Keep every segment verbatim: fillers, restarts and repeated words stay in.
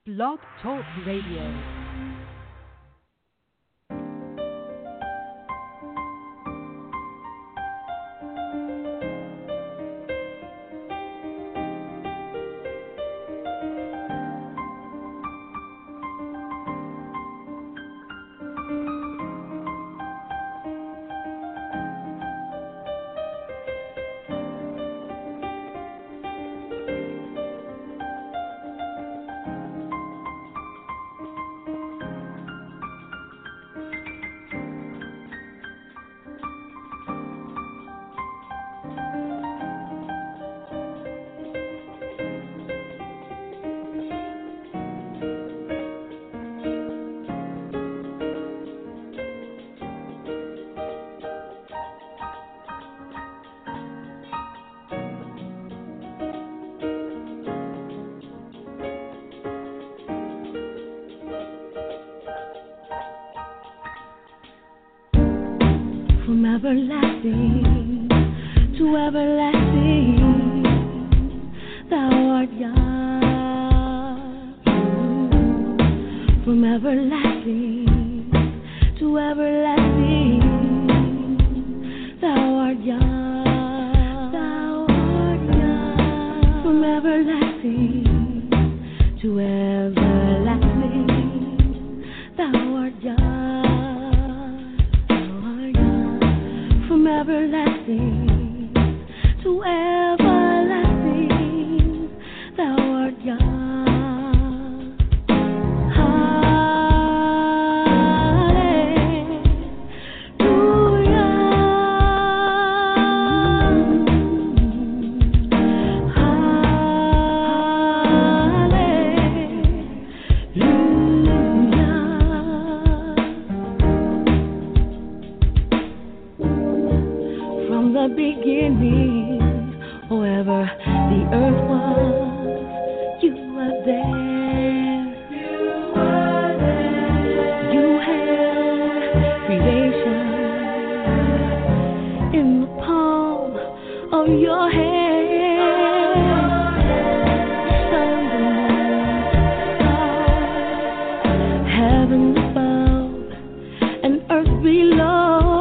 Blog Talk Radio. From everlasting to everlasting, thou art God. From everlasting to everlasting, thou art God. Thou art God. From everlasting to everlasting, thou art God. From everlasting to everlasting, thou art God. The beginning, wherever the earth was, you were there. You were there. You held creation in the palm of your hand. Sun, the moon, stars, heaven above and earth below.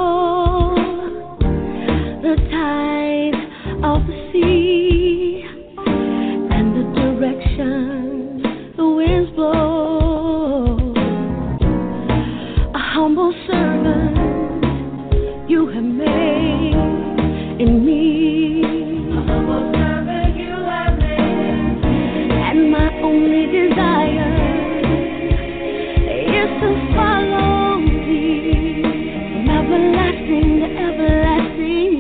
The tide of the sea and the direction the winds blow. A humble servant you have made in me. A humble servant you have made in me. And my only desire is to follow thee from everlasting to everlasting.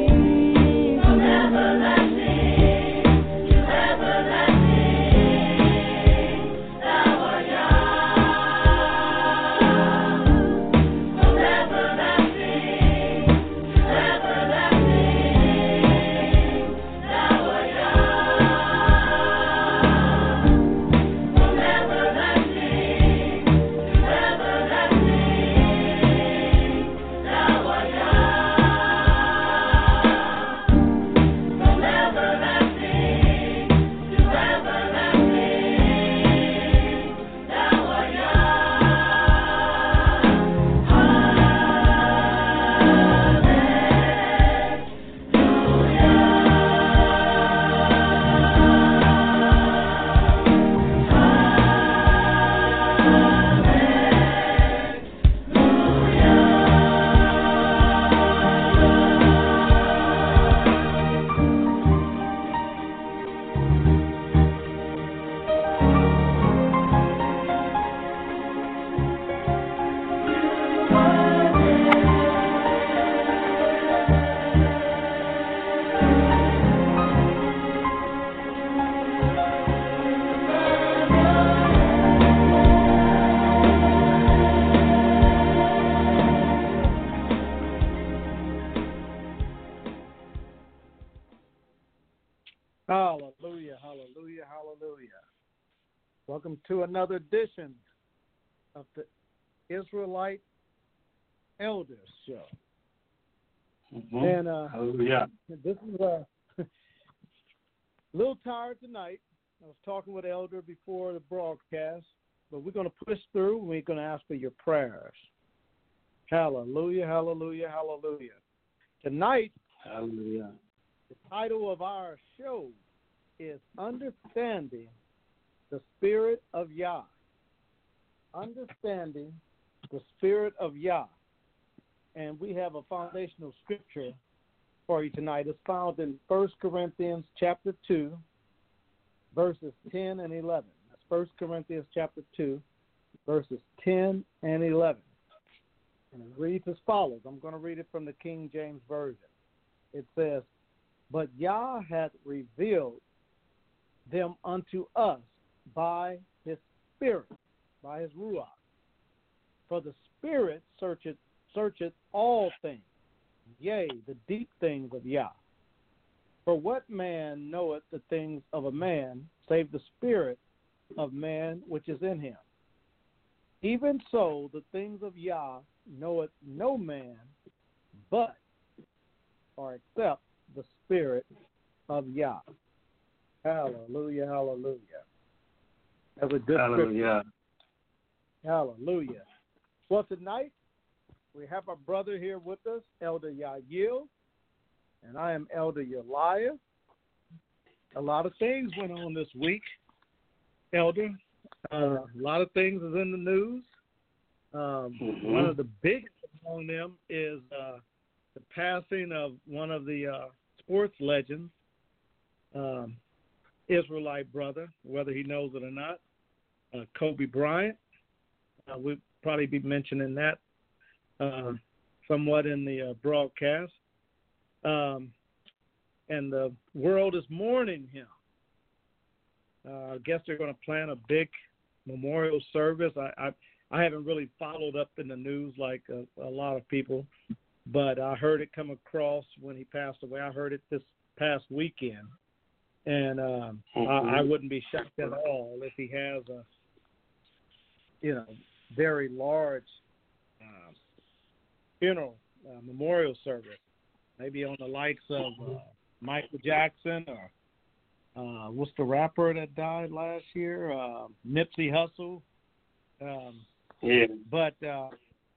Hallelujah, hallelujah, hallelujah. Welcome to another edition of the Israelite Elders Show. Mm-hmm. And uh, hallelujah. This is a little tired tonight. I was talking with Elder before the broadcast, but we're going to push through. And we're going to ask for your prayers. Hallelujah, hallelujah, hallelujah. Tonight, hallelujah. The title of our show is Understanding the Spirit of Yah. Understanding the Spirit of Yah. And we have a foundational scripture for you tonight. It's found in First Corinthians chapter two, verses ten and eleven. That's First Corinthians chapter two, verses ten and eleven. And it reads as follows. I'm going to read it from the King James Version. It says, "But Yah hath revealed them unto us by his Spirit," by his Ruach. "For the Spirit searcheth, searcheth all things, yea, the deep things of Yah. For what man knoweth the things of a man, save the spirit of man which is in him? Even so, the things of Yah knoweth no man, but, or except, the Spirit of Yah." Hallelujah, hallelujah. That's a good Hallelujah. scripture. Hallelujah. Well, tonight, we have our brother here with us, Elder Yael, and I am Elder Uriah. A lot of things went on this week, Elder. Uh, a lot of things is in the news. Um, mm-hmm. One of the biggest among them is uh, the passing of one of the uh, sports legends, um, Israelite brother, whether he knows it or not, uh, Kobe Bryant. Uh, we'll probably be mentioning that uh, somewhat in the uh, broadcast. Um, and the world is mourning him. Uh, I guess they're going to plan a big memorial service. I, I I haven't really followed up in the news like a, a lot of people, but I heard it come across when he passed away. I heard it this past weekend, and um, mm-hmm. I, I wouldn't be shocked at all if he has a, you know, very large uh, funeral uh, memorial service, maybe on the likes of uh, Michael Jackson or uh, what's the rapper that died last year? Uh, Nipsey Hussle. Um, yeah. But, uh,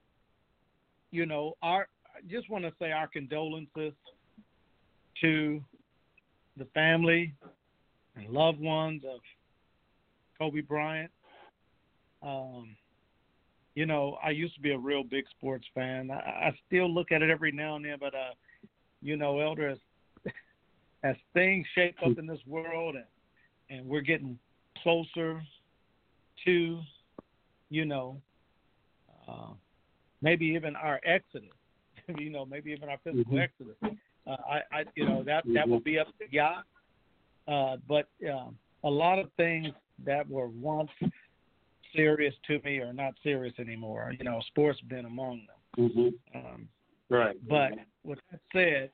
you know, our I just want to say our condolences to the family and loved ones of Kobe Bryant. Um, you know, I used to be a real big sports fan. I, I still look at it every now and then, but, uh, you know, Elder, as, as things shape up in this world and, and we're getting closer to, you know, uh, maybe even our exodus, you know, maybe even our physical mm-hmm. exodus. Uh, I, I, you know, that, that will be up to Yah. Uh, but uh, a lot of things that were once serious to me are not serious anymore. You know, sports been among them. Mm-hmm. Um, right. But with that said,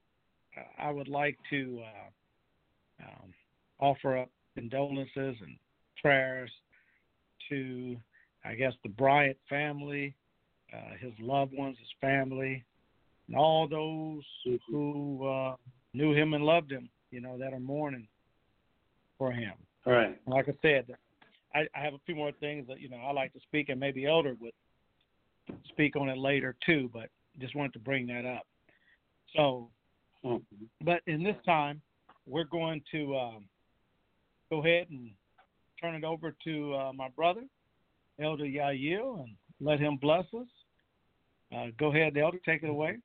I would like to uh, um, offer up condolences and prayers to, I guess, the Bryant family, uh, his loved ones, his family, and all those who uh, knew him and loved him, you know, that are mourning for him. All right. Like I said, I, I have a few more things that, you know, I like to speak, and maybe Elder would speak on it later too, but just wanted to bring that up. So, mm-hmm. but in this time, we're going to um, go ahead and turn it over to uh, my brother, Elder Yael, and let him bless us. Uh, go ahead, Elder, take it away.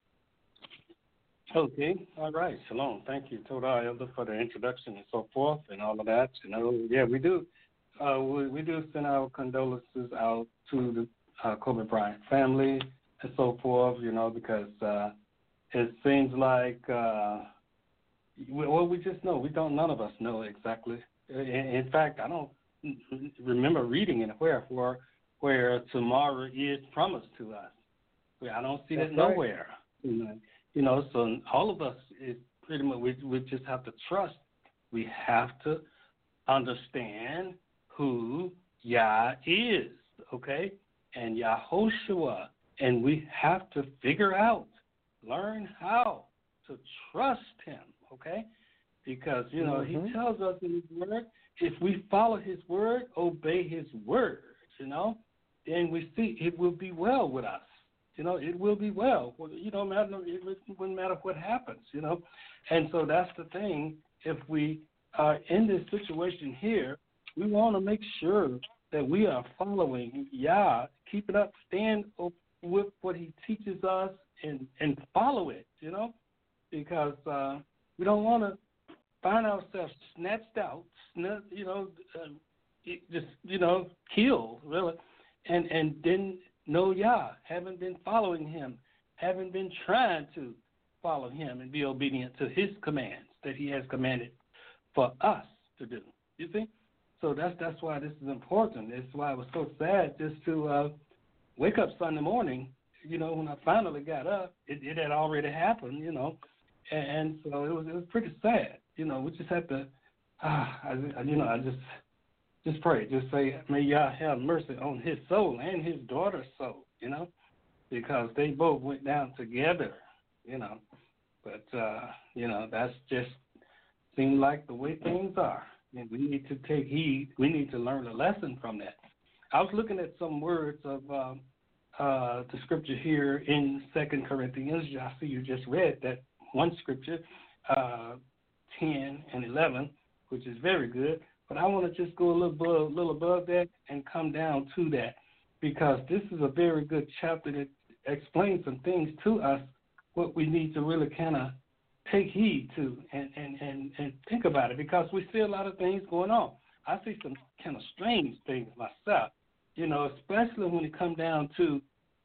Okay, all right. Shalom. Thank you, Todah Elder, for the introduction and so forth and all of that. You know, yeah, we do. Uh, we, we do send our condolences out to the uh, Kobe Bryant family and so forth, you know, because uh, it seems like, uh, we, well, we just know. We don't, none of us know exactly. In, in fact, I don't remember reading anywhere where, where tomorrow is promised to us. I don't see That's that right. nowhere. You know, you know, so all of us is pretty much, we, we just have to trust. We have to understand who Yah is, okay, and Yahoshua, and we have to figure out, learn how to trust him, okay, because, you know, mm-hmm. he tells us in his word, if we follow his word, obey his word, you know, then we see it will be well with us. You know, it will be well. You know, matter it wouldn't matter what happens. You know, and so that's the thing. If we are in this situation here, we want to make sure that we are following Yah, keep it up, stand with what He teaches us, and and follow it. You know, because uh, we don't want to find ourselves snatched out, you know, uh, just you know, killed really, and and then. No Yah, haven't been following Him, haven't been trying to follow Him and be obedient to His commands that He has commanded for us to do. You see? So that's that's why this is important. It's why it was so sad just to uh, wake up Sunday morning. You know, when I finally got up, it, it had already happened. You know, and, and so it was it was pretty sad. You know, we just had to, ah, I, you know, I just. Just pray. Just say, may Yah have mercy on his soul and his daughter's soul, you know, because they both went down together, you know. But, uh, you know, that's just seemed like the way things are. And we need to take heed. We need to learn a lesson from that. I was looking at some words of um, uh, the scripture here in Second Corinthians. I see you just read that one scripture, uh, ten and eleven, which is very good. But I want to just go a little above, little above that and come down to that, because this is a very good chapter that explains some things to us, what we need to really kind of take heed to and, and, and, and think about it, because we see a lot of things going on. I see some kind of strange things myself, you know, especially when it comes down to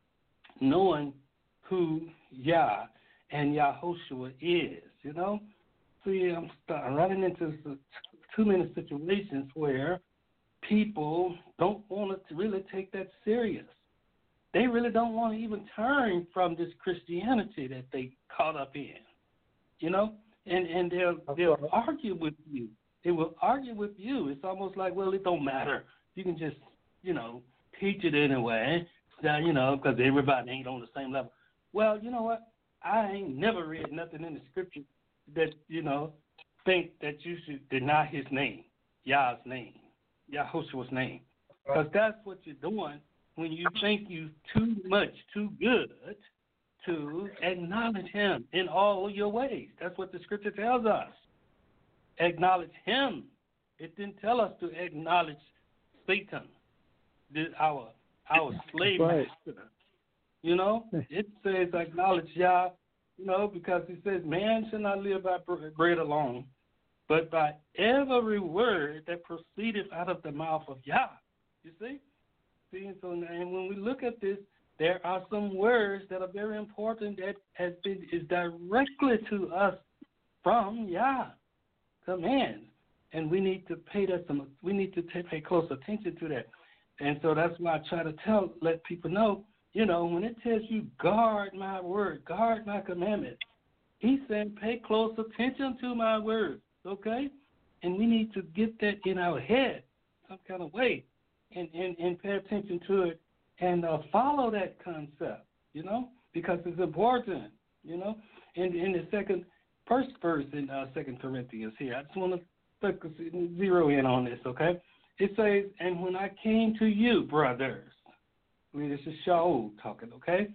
knowing who Yah and Yahushua is, you know. See, I'm starting running into too many situations where people don't want to really take that serious. They really don't want to even turn from this Christianity that they caught up in, you know, and, and they'll, they'll argue with you. They will argue with you. It's almost like, well, it don't matter. You can just, you know, teach it anyway, you know, because everybody ain't on the same level. Well, you know what? I ain't never read nothing in the scripture that, you know, think that you should deny his name, Yah's name, Yahushua's name. Because that's what you're doing when you think you too much, too good to acknowledge him in all your ways. That's what the scripture tells us. Acknowledge him. It didn't tell us to acknowledge Satan, our our slave right. master. You know, it says acknowledge Yah, you know, because he says man shall not live by bread alone, but by every word that proceedeth out of the mouth of Yah. You see? See, and so and when we look at this, there are some words that are very important that has been is directly to us from Yah commands, and we need to pay that some. We need to t- pay close attention to that, and so that's why I try to tell, let people know. You know, when it tells you guard my word, guard my commandment, he's saying pay close attention to my words, okay? And we need to get that in our head some kind of way and, and, and pay attention to it and uh, follow that concept, you know, because it's important, you know. And in the second, first verse in uh, Second Corinthians here, I just want to focus, zero in on this, okay? It says, and when I came to you, brothers, I mean, this is Shaul talking, okay?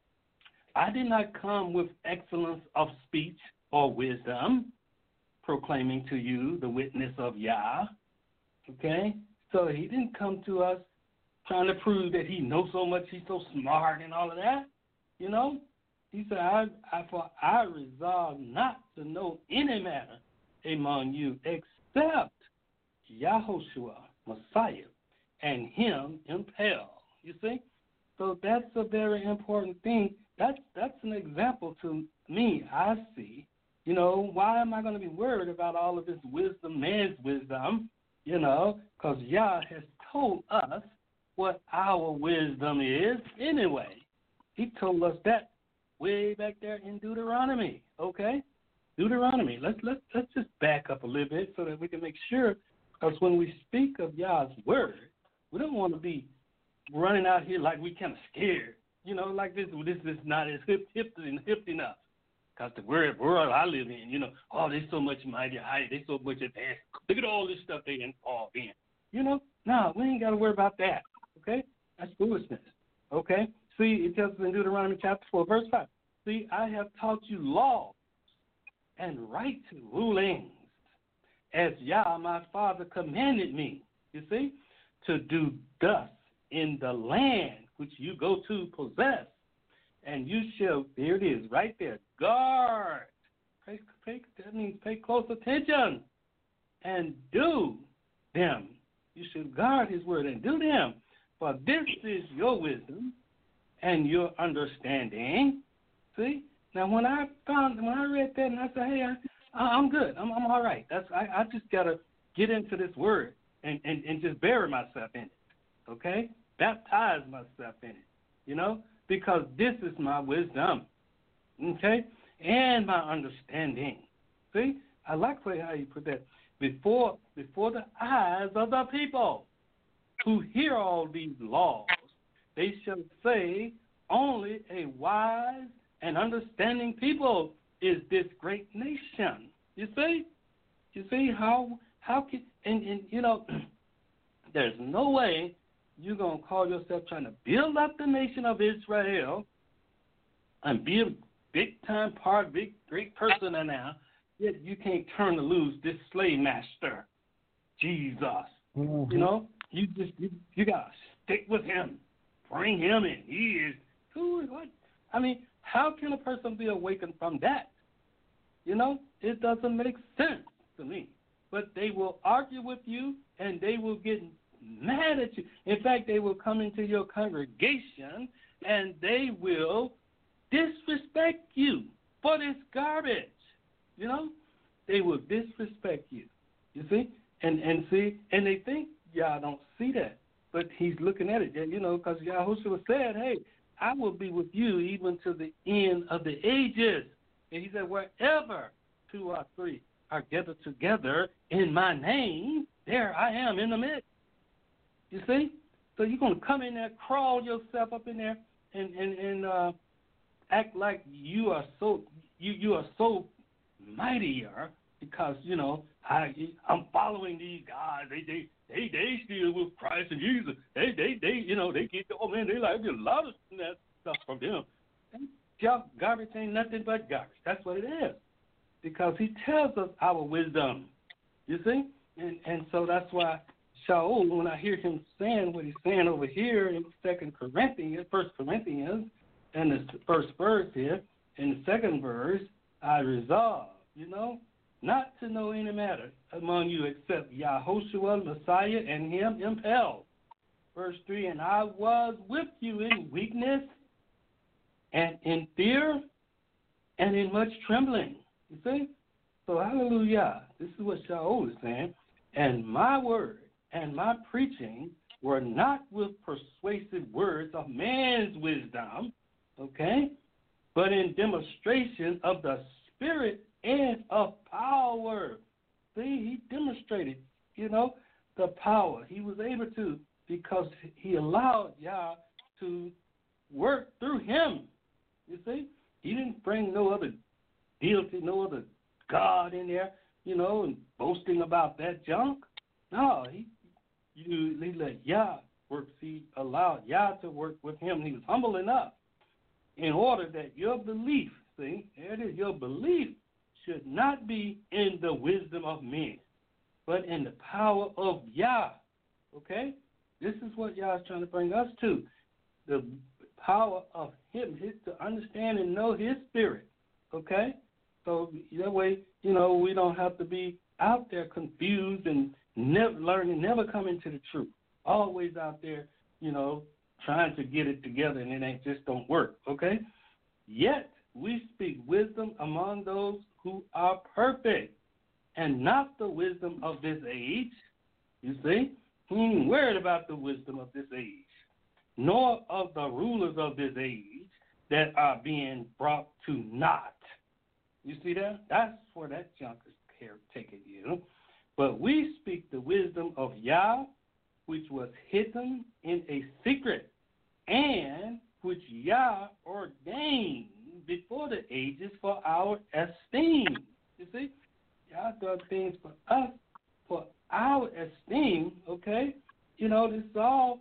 I did not come with excellence of speech or wisdom, proclaiming to you the witness of Yah, okay? So he didn't come to us trying to prove that he knows so much, he's so smart and all of that, you know? He said, I, I, for I resolve not to know any matter among you except Yahushua, Messiah, and him impelled. You see? So that's a very important thing. That's that's an example to me, I see. You know, why am I going to be worried about all of this wisdom, man's wisdom? You know, because Yah has told us what our wisdom is anyway. He told us that way back there in Deuteronomy, okay? Deuteronomy. Let's, let's, let's just back up a little bit so that we can make sure, because when we speak of Yah's word, we don't want to be running out here like we kind of scared, you know, like this. This is not as hip, hip, hip enough. Because the world, world I live in, you know, oh, there's so much mighty high, there's so much advanced. Look at all this stuff they involved in. You know, no, we ain't got to worry about that. Okay, That's foolishness. Okay? See, it tells us in Deuteronomy chapter four, verse five. See, I have taught you laws and right rulings, as Yah my Father commanded me, you see, to do thus in the land which you go to possess. And you shall, there it is, right there, guard. Pay, pay, that means pay close attention and do them. You should guard his word and do them. For this is your wisdom and your understanding. See? Now, when I found, when I read that and I said, hey, I, I'm good. I'm, I'm all right. That's I, I just got to get into this word and, and, and just bury myself in it, okay? Baptize myself in it, you know, because this is my wisdom, okay, and my understanding. See? I like the way how you put that. Before, before the eyes of the people who hear all these laws, they shall say, only a wise and understanding people is this great nation. You see? You see how how can and, and you know there's no way you're gonna call yourself trying to build up the nation of Israel and be a big time part, big great person in now, yet you can't turn to loose this slave master, Jesus. Mm-hmm. You know, you just you, you gotta stick with him, bring him in. He is who what I mean. How can a person be awakened from that? You know, it doesn't make sense to me. But they will argue with you, and they will get mad at you. In fact, they will come into your congregation, and they will disrespect you for this garbage. You know, they will disrespect you. You see? And and see, and they think y'all don't see that. But he's looking at it, you know, because Yahushua said, hey, I will be with you even to the end of the ages. And he said, wherever two or three are gathered together in my name, there I am in the midst. You see? So you're going to come in there, crawl yourself up in there, and, and, and uh, act like you are so you, you are so mightier because, you know, I, I'm following these guys. They, they, They they still with Christ and Jesus. They they they you know they get the, oh man they like a lot of that stuff from them. And garbage ain't nothing but garbage. That's what it is, because he tells us our wisdom. You see, and and so that's why Shaul, when I hear him saying what he's saying over here in Second Corinthians, First Corinthians, and the first verse here, in the second verse, I resolve, you know, not to know any matter among you except Yahushua, Messiah, and him impelled. Verse three, and I was with you in weakness and in fear and in much trembling. You see? So hallelujah. This is what Shaul is saying. And my word and my preaching were not with persuasive words of man's wisdom, okay, but in demonstration of the Spirit and of power. See, he demonstrated, you know, the power. He was able to because he allowed Yah to work through him. You see, he didn't bring no other deity, no other God in there, you know, and boasting about that junk. No, he, you, he let Yah work. He allowed Yah to work with him. He was humble enough in order that your belief, see, there it is, your belief should not be in the wisdom of men, but in the power of Yah. Okay? This is what Yah is trying to bring us to. The power of him, his, to understand and know his spirit. Okay? So that way, you know, we don't have to be out there confused and never learning, never coming to the truth. Always out there, you know, trying to get it together and it ain't just don't work. Okay? Yet we speak wisdom among those who are perfect, and not the wisdom of this age. You see? He ain't worried about the wisdom of this age, nor of the rulers of this age that are being brought to naught. You see that? That's where that junk is taking you. But we speak the wisdom of Yah, which was hidden in a secret, and which Yah ordained before the ages for our esteem. You see? Yah does things for us, for our esteem, okay? You know, this is all,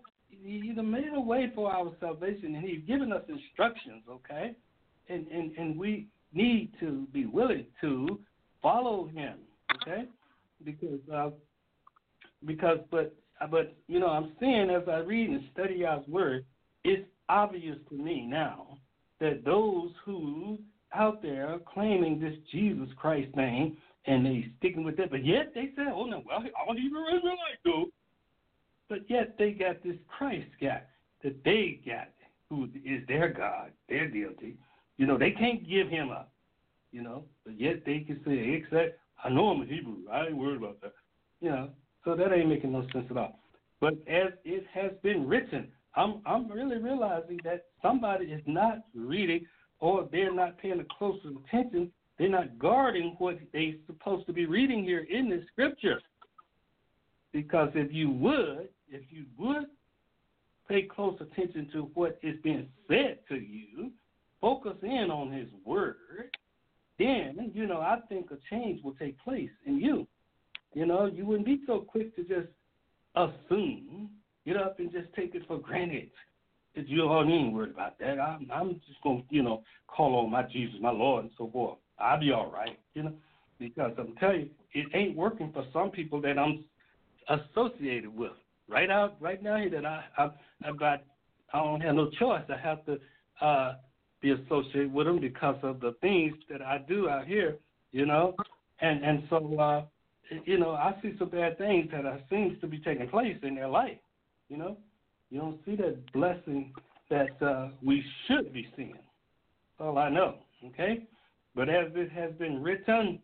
He's made a way for our salvation, and He's given us instructions, okay? And and, and we need to be willing to follow Him, okay? Because uh, because but but you know, I'm seeing as I read and study God's word, it's obvious to me now that those who out there are claiming this Jesus Christ name and they sticking with that, but yet they say, oh no, well, all Hebrew Israelites do. But yet they got this Christ guy that they got, who is their God, their deity. You know, they can't give him up, you know, but yet they can say, except, I know I'm a Hebrew. I ain't worried about that. You know, so that ain't making no sense at all. But as it has been written, I'm I'm really realizing that somebody is not reading, or they're not paying a closer attention. They're not guarding what they're supposed to be reading here in the scripture. Because if you would, if you would pay close attention to what is being said to you, focus in on his word, then, you know, I think a change will take place in you. You know, you wouldn't be so quick to just assume, get up and just take it for granted that you don't even worried about that. I'm, I'm just going to, you know, call on my Jesus, my Lord, and so forth. I'll be all right, you know, because I'm telling you, it ain't working for some people that I'm associated with. Right out, right now here that I, I, I've got, I don't have no choice. I have to uh, be associated with them because of the things that I do out here, you know, and and so uh, you know, I see some bad things that are, seems to be taking place in their life. You know, you don't see that blessing that uh, we should be seeing. That's all I know. Okay, but as it has been written,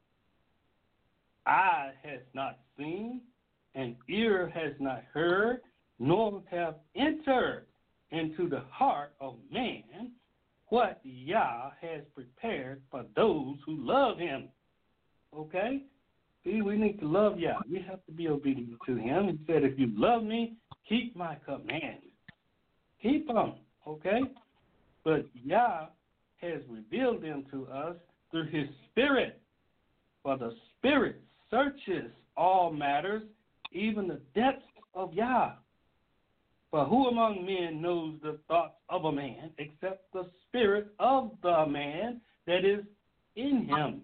eye has not seen, and ear has not heard, nor have entered into the heart of man what Yah has prepared for those who love him. Okay? See, we need to love Yah. We have to be obedient to him. He said, if you love me, keep my commandments. Keep them, okay? But Yah has revealed them to us through his Spirit. For the Spirit searches all matters, even the depths of Yah. For who among men knows the thoughts of a man except the spirit of the man that is in him?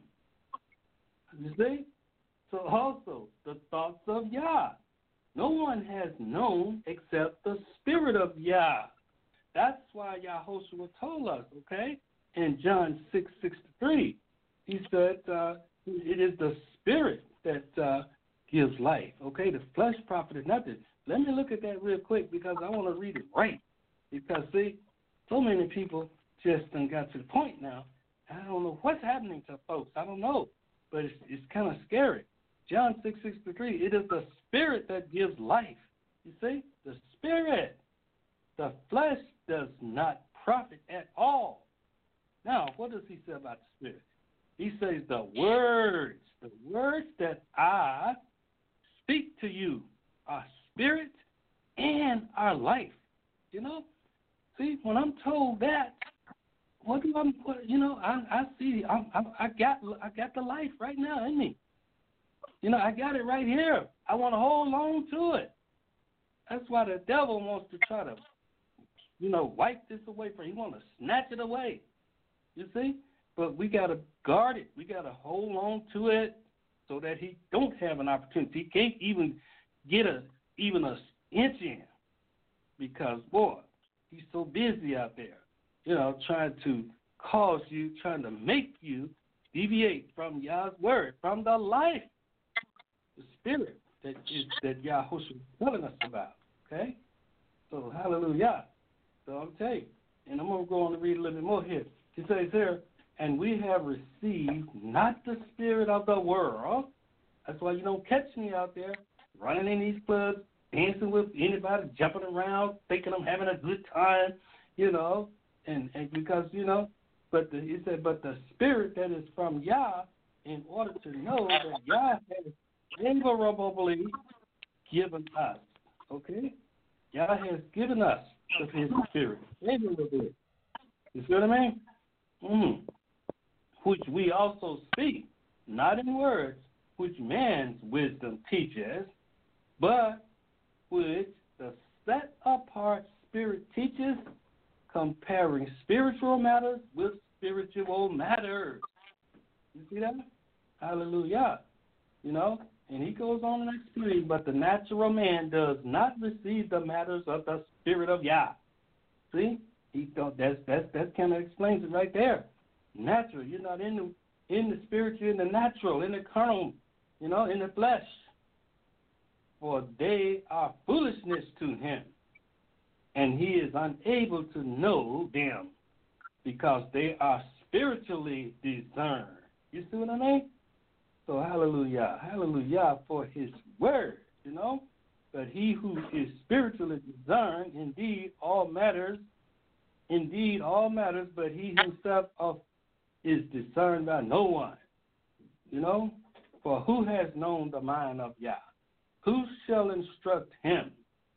You see? So also the thoughts of Yah. No one has known except the Spirit of Yah. That's why Yahushua told us, okay, in John six sixty-three, he said uh, it is the Spirit that uh, gives life, okay? The flesh profited nothing. Let me look at that real quick because I want to read it right. Because, see, so many people just done got to the point now. I don't know what's happening to folks. I don't know, but it's, it's kind of scary. John six sixty-three, it is the Spirit that gives life. You see? The Spirit. The flesh does not profit at all. Now, what does he say about the Spirit? He says the words, the words that I speak to you are spirit and our life. You know? See, when I'm told that, what do I, what, you know, I, I see, I, I, I got, I got the life right now in me. You know, I got it right here. I want to hold on to it. That's why the devil wants to try to, you know, wipe this away from you. He wants to snatch it away. You see? But we got to guard it. We got to hold on to it so that he don't have an opportunity. He can't even get a even a inch in because, boy, he's so busy out there, you know, trying to cause you, trying to make you deviate from Yah's word, from the life, the Spirit that is that Yahushua is telling us about. Okay? So, hallelujah. So I'm telling you, and I'm going to go on to read a little bit more here. He says here, and we have received not the spirit of the world. That's why you don't catch me out there running in these clubs, dancing with anybody, jumping around, thinking I'm having a good time, you know, and, and because, you know, but the, he said, but the spirit that is from Yah, in order to know that Yah has favorably given us, okay? Yah has given us of his spirit favorably. You see what I mean? Mm. Which we also speak, not in words, which man's wisdom teaches, but which the set part Spirit teaches, comparing spiritual matters with spiritual matters. You see that? Hallelujah. You know, and he goes on and explains, but the natural man does not receive the matters of the Spirit of Yah. See? He don't, that's, that's, that kind of explains it right there. Natural. You're not in the, in the spirit, you're in the natural, in the carnal, you know, in the flesh. For they are foolishness to him, and he is unable to know them because they are spiritually discerned. You see what I mean? So hallelujah, hallelujah for his word, you know. But he who is spiritually discerned, indeed all matters, indeed all matters, but he himself of, is discerned by no one, you know. For who has known the mind of Yah? Who shall instruct him?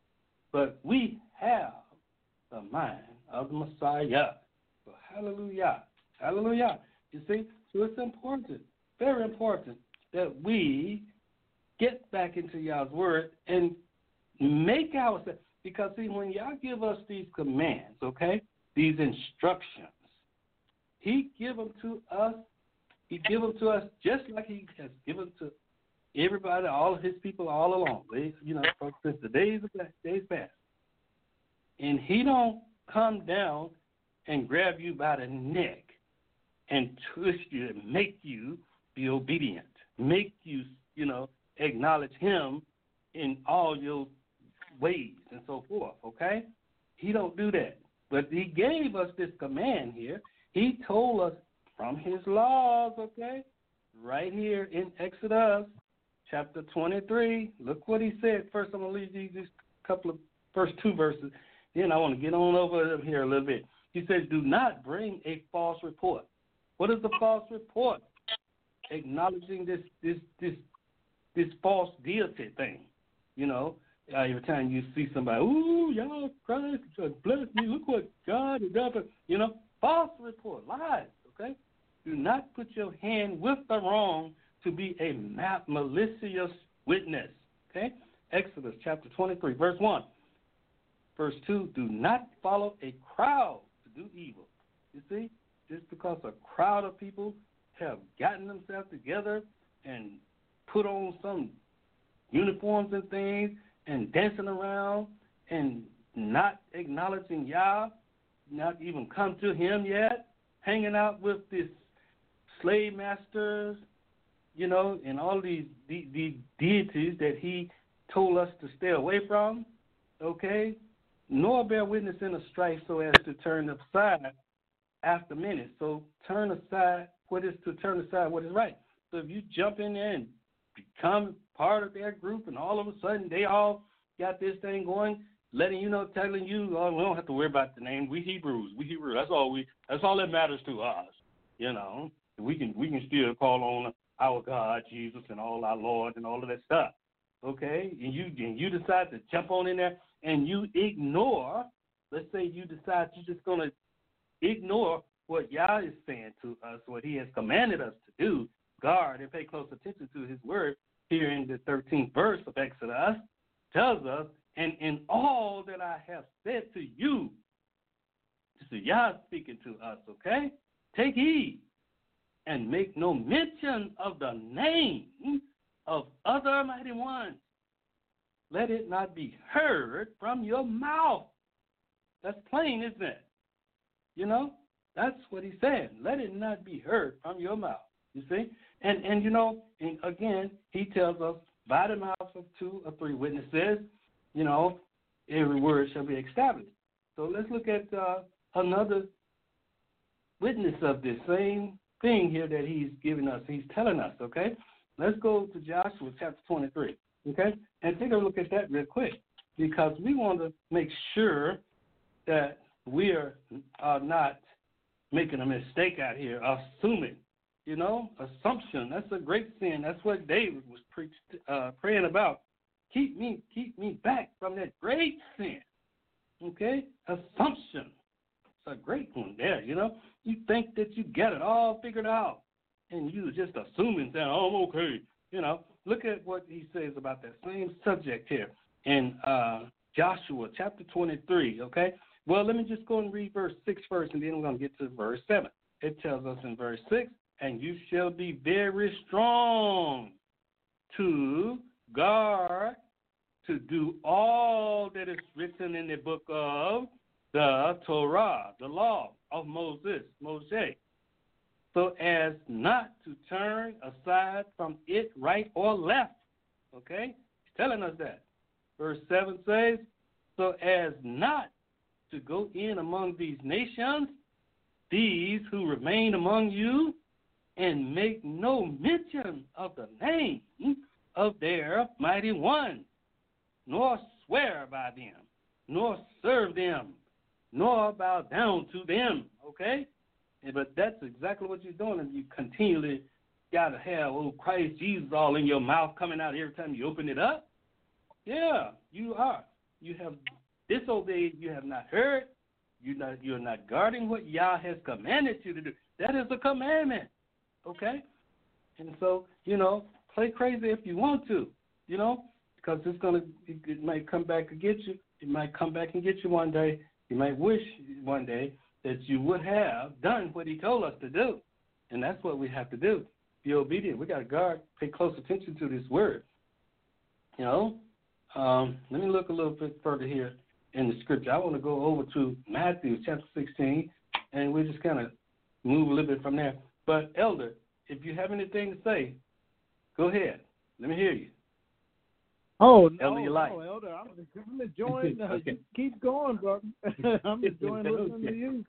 But we have the mind of the Messiah. So hallelujah, hallelujah. You see, so it's important, very important, that we get back into Yah's word and make ourselves, because see, when Yah give us these commands, okay, these instructions, he give them to us, he give them to us just like he has given to everybody, all of his people all along. They, you know, since the days of days past. And he don't come down and grab you by the neck and twist you and make you be obedient, make you, you know, acknowledge him in all your ways and so forth, okay? He don't do that. But he gave us this command here. He told us from his laws, okay, right here in Exodus chapter twenty-three. Look what he said. First, I'm going to read these, these couple of first two verses. Then I want to get on over them here a little bit. He says, do not bring a false report. What is the false report? Acknowledging this this this this false deity thing. You know, uh, every time you see somebody, ooh, y'all, Christ, bless me, look what God has done. You know, false report, lies, okay? Do not put your hand with the wrong to be a malicious witness, okay? Exodus chapter twenty-three, verse one. Verse two, do not follow a crowd to do evil. You see, just because a crowd of people have gotten themselves together and put on some uniforms and things and dancing around and not acknowledging Yah, not even come to him yet, hanging out with these slave masters, you know, and all these, these, these deities that he told us to stay away from, okay? Nor bear witness in a strife so as to turn aside after minutes. So turn aside what is to turn aside what is right. So if you jump in there and become part of their group and all of a sudden they all got this thing going, letting you know, telling you, oh, we don't have to worry about the name. We Hebrews. We Hebrews. That's all we that's all that matters to us. You know. We can we can still call on our God, Jesus, and all our Lord and all of that stuff. Okay? And you and you decide to jump on in there and you ignore, let's say you decide you're just going to ignore what Yah is saying to us, what he has commanded us to do, guard and pay close attention to his word here in the thirteenth verse of Exodus, tells us, and in all that I have said to you, this is Yah speaking to us, okay? Take heed and make no mention of the name of other mighty ones. Let it not be heard from your mouth. That's plain, isn't it? You know, that's what he said. Let it not be heard from your mouth. You see? And, and you know, and again, he tells us, by the mouth of two or three witnesses, you know, every word shall be established. So let's look at uh, another witness of this same thing here that he's giving us, he's telling us, okay? Let's go to Joshua chapter twenty-three, okay? And take a look at that real quick, because we want to make sure that we are uh, not making a mistake out here, assuming, you know, assumption. That's a great sin. That's what David was preached, uh, praying about. Keep me, keep me back from that great sin, okay? Assumption. It's a great one there, you know? You think that you get it all figured out, and you just assuming that, oh, I'm okay. You know, look at what he says about that same subject here in uh, Joshua chapter twenty-three, okay? Well, let me just go and read verse six first, and then we're going to get to verse seven. It tells us in verse six, and you shall be very strong to guard, to do all that is written in the book of the Torah, the law of Moses, Moshe, so as not to turn aside from it right or left. Okay? He's telling us that. Verse seven says, so as not to go in among these nations, these who remain among you, and make no mention of the name of their mighty one, nor swear by them, nor serve them, nor bow down to them. Okay? But that's exactly what you're doing, and you continually got to have, oh, Christ Jesus all in your mouth coming out every time you open it up. Yeah, you are. You have disobeyed. You have not heard. You're not, you're not guarding what Yah has commanded you to do. That is a commandment, okay? And so, you know, play crazy if you want to, you know, because it's gonna, it, it might come back and get you. It might come back and get you one day. You might wish one day that you would have done what he told us to do, and that's what we have to do. Be obedient. We got to guard, pay close attention to this word. You know, um, let me look a little bit further here in the scripture. I want to go over to Matthew chapter sixteen, and we just kind of move a little bit from there. But, Elder, if you have anything to say, go ahead. Let me hear you. Oh, no, Elder, you like. no, Elder, I'm, I'm enjoying, uh, Okay. keep going, brother. I'm enjoying listening Okay. to you.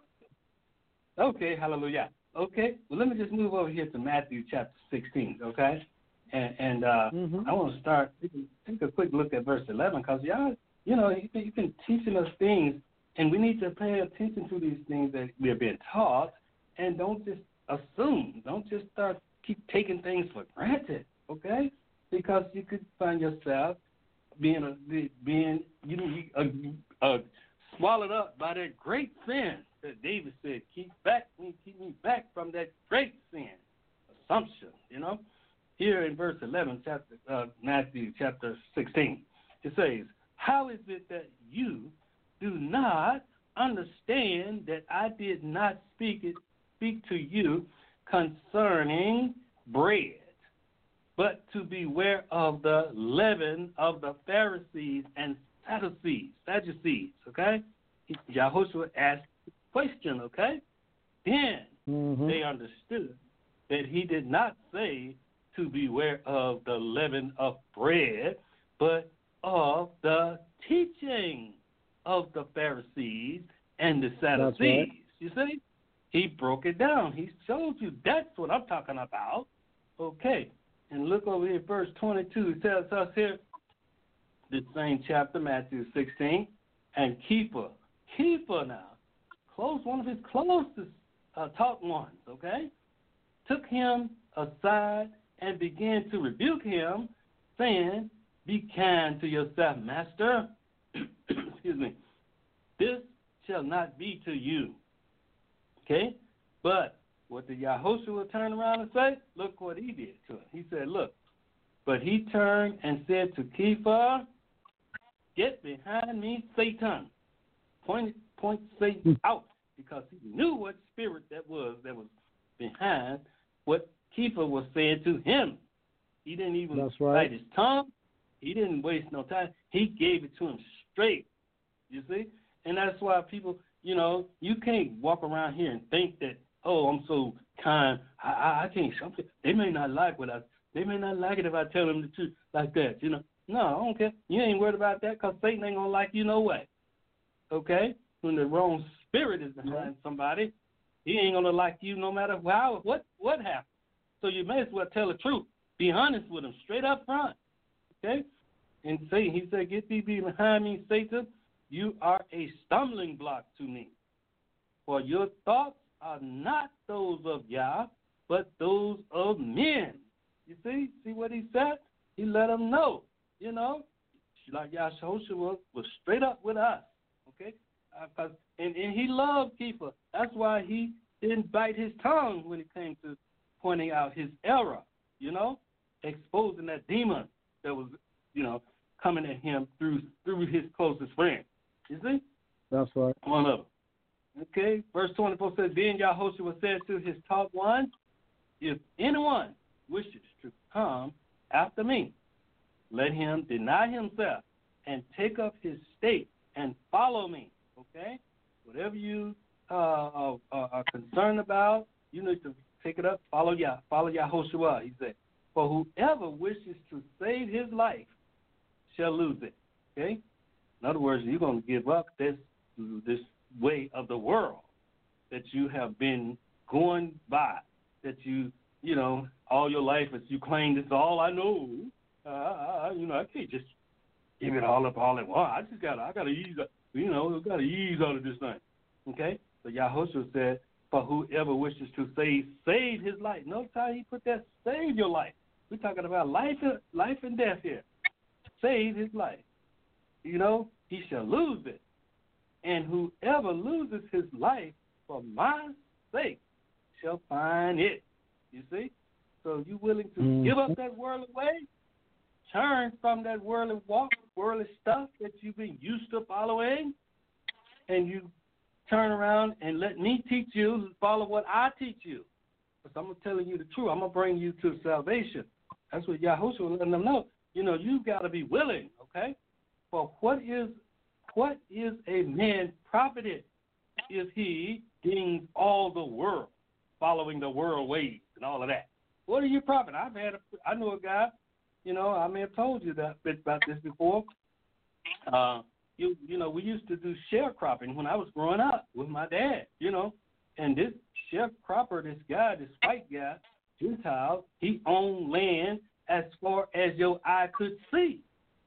Okay, hallelujah. Okay, well, let me just move over here to Matthew chapter sixteen, okay? And, and uh, Mm-hmm. I want to start, take a quick look at verse eleven, because y'all, you know, you've been, you've been teaching us things, and we need to pay attention to these things that we're being taught, and don't just assume. Don't just start, keep taking things for granted, okay? Because you could find yourself being, a, being you know, uh, uh, swallowed up by that great sin that David said, keep back me, keep me back from that great sin, assumption, you know. Here in verse eleven, chapter uh, Matthew chapter sixteen, it says, how is it that you do not understand that I did not speak it speak to you concerning bread, but to beware of the leaven of the Pharisees and Sadducees, Sadducees, okay? Yahushua asked the question, okay? Then Mm-hmm. they understood that he did not say to beware of the leaven of bread, but of the teaching of the Pharisees and the Sadducees. right. You see? He broke it down. He showed you that's what I'm talking about. Okay. And look over here, verse twenty-two. It tells us here, the same chapter, Matthew sixteen, and Keeper, Keeper now, close, one of his closest uh, taught ones, okay, took him aside and began to rebuke him, saying, be kind to yourself, master. Excuse me. This shall not be to you. Okay? But what did Yahushua turn around and say? Look what he did to him. He said, look, but he turned and said to Kepha, get behind me, Satan. Point, point Satan out, because he knew what spirit that was that was behind what Kepha was saying to him. He didn't even That's right. bite his tongue. He didn't waste no time. He gave it to him straight, you see? And that's why people, you know, you can't walk around here and think that, oh, I'm so kind. I, I, I can't. They may not like what I. They may not like it if I tell them the truth like that. You know. No, I don't care. You ain't worried about that, because Satan ain't gonna like you no way. Okay. When the wrong spirit is behind somebody, he ain't gonna like you no matter how what what happened. So you may as well tell the truth. Be honest with him, straight up front. Okay. And Satan, he said, get thee behind me, Satan. You are a stumbling block to me. For your thoughts are not those of Yah, but those of men. You see? See what he said? He let them know, you know, like Yahushua was, was straight up with us, okay? Uh, and, and he loved Kepha. That's why he didn't bite his tongue when it came to pointing out his error, you know, exposing that demon that was, you know, coming at him through through his closest friend. You see? That's right. One of them. Okay, verse twenty-four says, Then Yahushua said to his taught ones, if anyone wishes to come after me, let him deny himself and take up his stake and follow me. Okay? Whatever you uh, are, are concerned about, you need to take it up, follow Yah, follow Yahushua. He said, for whoever wishes to save his life shall lose it. Okay? In other words, you're going to give up this this way of the world that you have been going by, that you, you know, all your life as you claim this is all I know. Uh, I, you know, I can't just give it all up all at once. I just got to, I got to ease, you know, got to ease out of this thing. Okay? So Yahushua said, for whoever wishes to save, save his life. Notice how he put that, save your life. We're talking about life, life and death here. Save his life. You know, he shall lose it. And whoever loses his life for my sake shall find it. You see? So you willing to mm-hmm. give up that worldly way? Turn from that worldly walk, worldly stuff that you've been used to following, and you turn around and let me teach you, follow what I teach you. Because I'm telling you the truth. I'm going to bring you to salvation. That's what Yahushua letting them know. You know, you've got to be willing, okay? For what is what is a man profited if he gains all the world, following the world ways and all of that? What are you profiting? I've had, a, I know a guy, you know, I may have told you that bit about this before. Uh, you you know, we used to do sharecropping when I was growing up with my dad, you know, and this sharecropper, this guy, this white guy, Gentile, he owned land as far as your eye could see.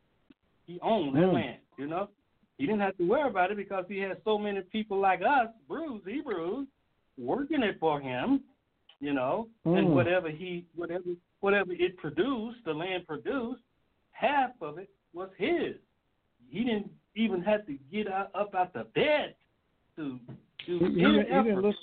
He owned that mm. land, you know. He didn't have to worry about it because he had so many people like us, Hebrews, Hebrews, working it for him, you know, mm. and whatever he, whatever, whatever it produced, the land produced, half of it was his. He didn't even have to get out, up out the bed to do any effort.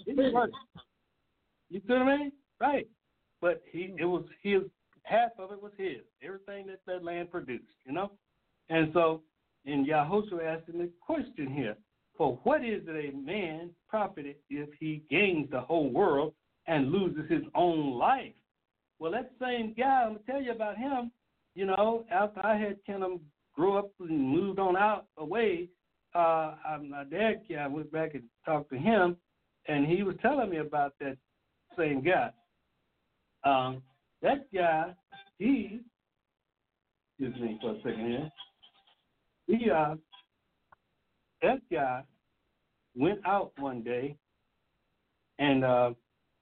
You see what I mean? Right. But he, it was his. Half of it was his. Everything that that land produced, you know. And so, and Yahushua asked him a question here. For what is it a man profited if he gains the whole world and loses his own life? Well, that same guy, I'm going to tell you about him, you know, after I had kind of grew up and moved on out away, uh, I, my dad, I went back and talked to him, and he was telling me about that same guy. Um, that guy, he, excuse me for a second here, he, uh, that guy went out one day, and uh,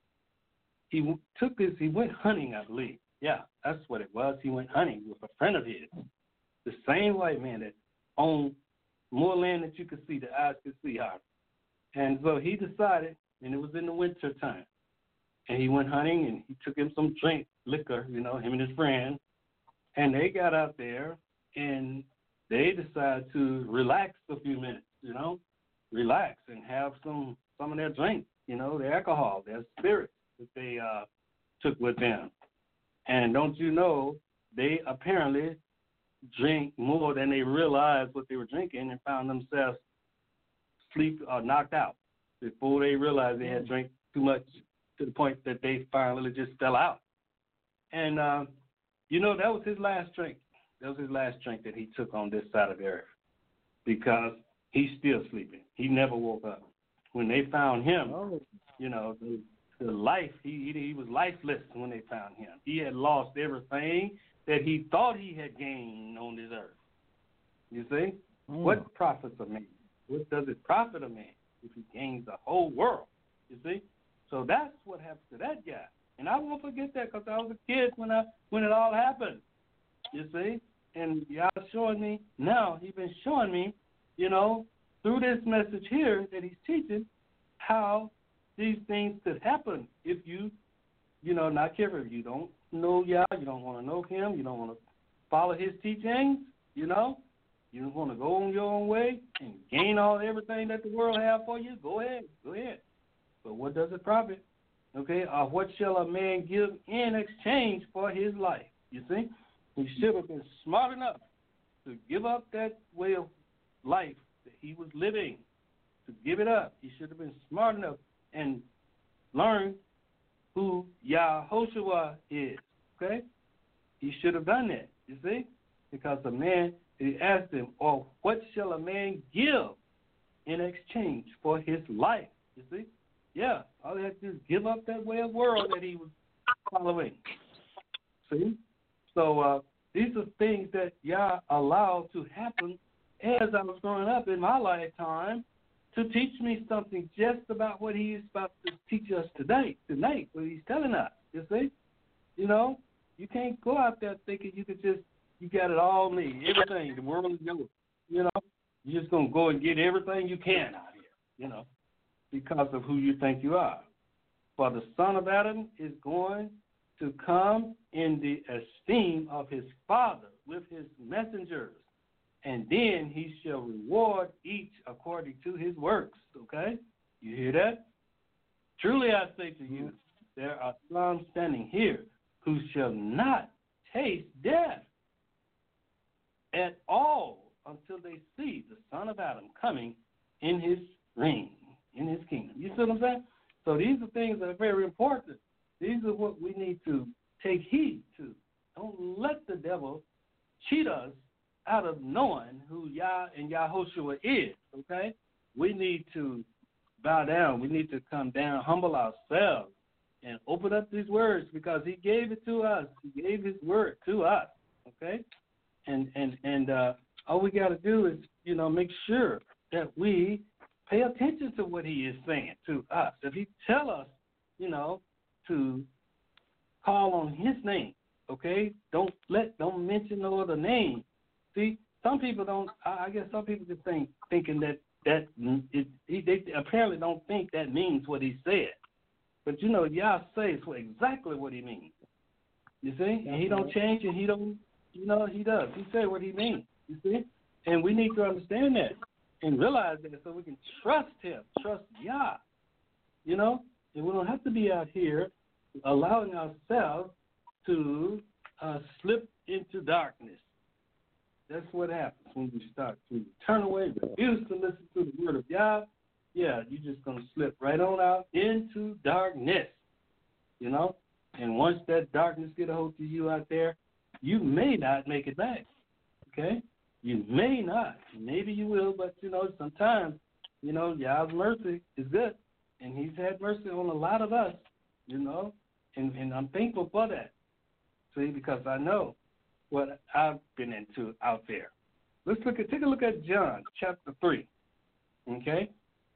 he w- took this, he went hunting, I believe. Yeah, that's what it was. He went hunting with a friend of his, the same white man that owned more land than you could see, the eyes could see hard. And so he decided, and it was in the winter time, and he went hunting, and he took him some drink, liquor, you know, him and his friend, and they got out there, and they decided to relax a few minutes, you know, relax and have some, some of their drink, you know, their alcohol, their spirits that they uh, took with them. And don't you know, they apparently drink more than they realized what they were drinking and found themselves sleep or knocked out before they realized they had drank too much to the point that they finally just fell out. And, uh, you know, that was his last drink. That was his last drink that he took on this side of the earth because he's still sleeping. He never woke up. When they found him, oh. you know, the, the life, he, he he was lifeless when they found him. He had lost everything that he thought he had gained on this earth. You see? Mm. What profits a man? What does it profit a man if he gains the whole world? You see? So that's what happened to that guy. And I won't forget that because I was a kid when I when it all happened. You see? And y'all showing me now, he's been showing me, you know, through this message here that he's teaching, how these things could happen if you, you know, not careful. If you don't know Yah, you don't want to know him, you don't want to follow his teachings, you know, you don't want to go on your own way and gain all everything that the world have for you, go ahead, go ahead. But what does it profit? Okay, or what shall a man give in exchange for his life? You see? He should have been smart enough to give up that way of life that he was living, to give it up. He should have been smart enough and learned who Yahushua is, okay? He should have done that, you see? Because the man, he asked him, or what shall a man give in exchange for his life, you see? Yeah, all he had to do is give up that way of world that he was following, see? So uh, these are things that Yah allowed to happen as I was growing up in my lifetime to teach me something just about what he is about to teach us today, tonight, what he's telling us, you see? You know, you can't go out there thinking you could just, you got it all made, everything, the world is yours, you know? You're just going to go and get everything you can out here, you know, because of who you think you are. For the son of Adam is going to come in the esteem of his father with his messengers, and then he shall reward each according to his works, okay? You hear that? Truly I say to you, there are some standing here who shall not taste death at all until they see the Son of Adam coming in his reign, in his kingdom. You see what I'm saying? So these are things that are very important. These are what we need to take heed to. Don't let the devil cheat us out of knowing who Yah and Yahushua is, okay? We need to bow down. We need to come down, humble ourselves, and open up these words because he gave it to us. He gave his word to us, okay? And and and uh, all we got to do is, you know, make sure that we pay attention to what he is saying to us. If he tell us, you know, to call on his name, okay? Don't let, don't mention no other name. See, some people don't, I guess some people just think, thinking that, that it, they apparently don't think that means what he said. But, you know, Yah says exactly what he means. You see? And he don't change and he don't, you know, he does. He said what he means. You see? And we need to understand that and realize that so we can trust him, trust Yah, you know? And we don't have to be out here allowing ourselves to uh, slip into darkness. That's what happens when we start to turn away, refuse to listen to the word of Yah. Yeah, you're just going to slip right on out into darkness, you know? And once that darkness get a hold of you out there, you may not make it back, okay? You may not. Maybe you will, but, you know, sometimes, you know, Yah's mercy is good, and he's had mercy on a lot of us, you know, and, and I'm thankful for that, see, because I know what I've been into out there. Let's look at, take a look at John chapter three, okay?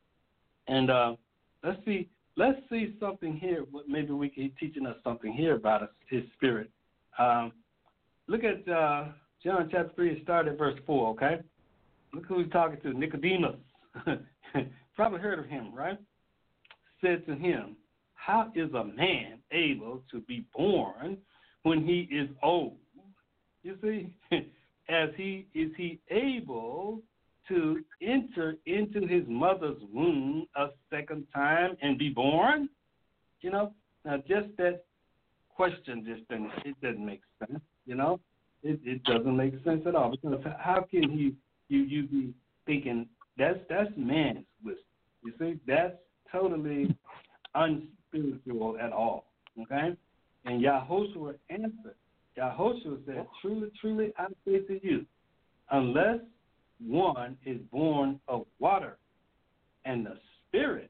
And uh, let's see, let's see something here. Maybe we can, he's teaching us something here about his spirit. Um, look at uh, John chapter three and start at verse four, okay? Look who he's talking to, Nicodemus. Probably heard of him, right? Said to him, how is a man able to be born when he is old? You see, as he is he able to enter into his mother's womb a second time and be born? You know, now just that question just doesn't, it doesn't make sense, you know? It, it doesn't make sense at all, because how can he, you, you be thinking that's, that's man's wisdom, you see? That's totally unspiritual at all, okay? And Yahushua answered. Yahushua said, truly, truly, I say to you, unless one is born of water and the Spirit,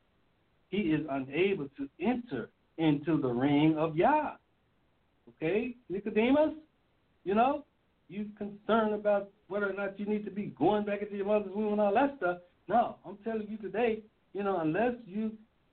he is unable to enter into the ring of Yah. Okay, Nicodemus, you know, you concerned about whether or not you need to be going back into your mother's womb and all that stuff. No, I'm telling you today, you know, unless you,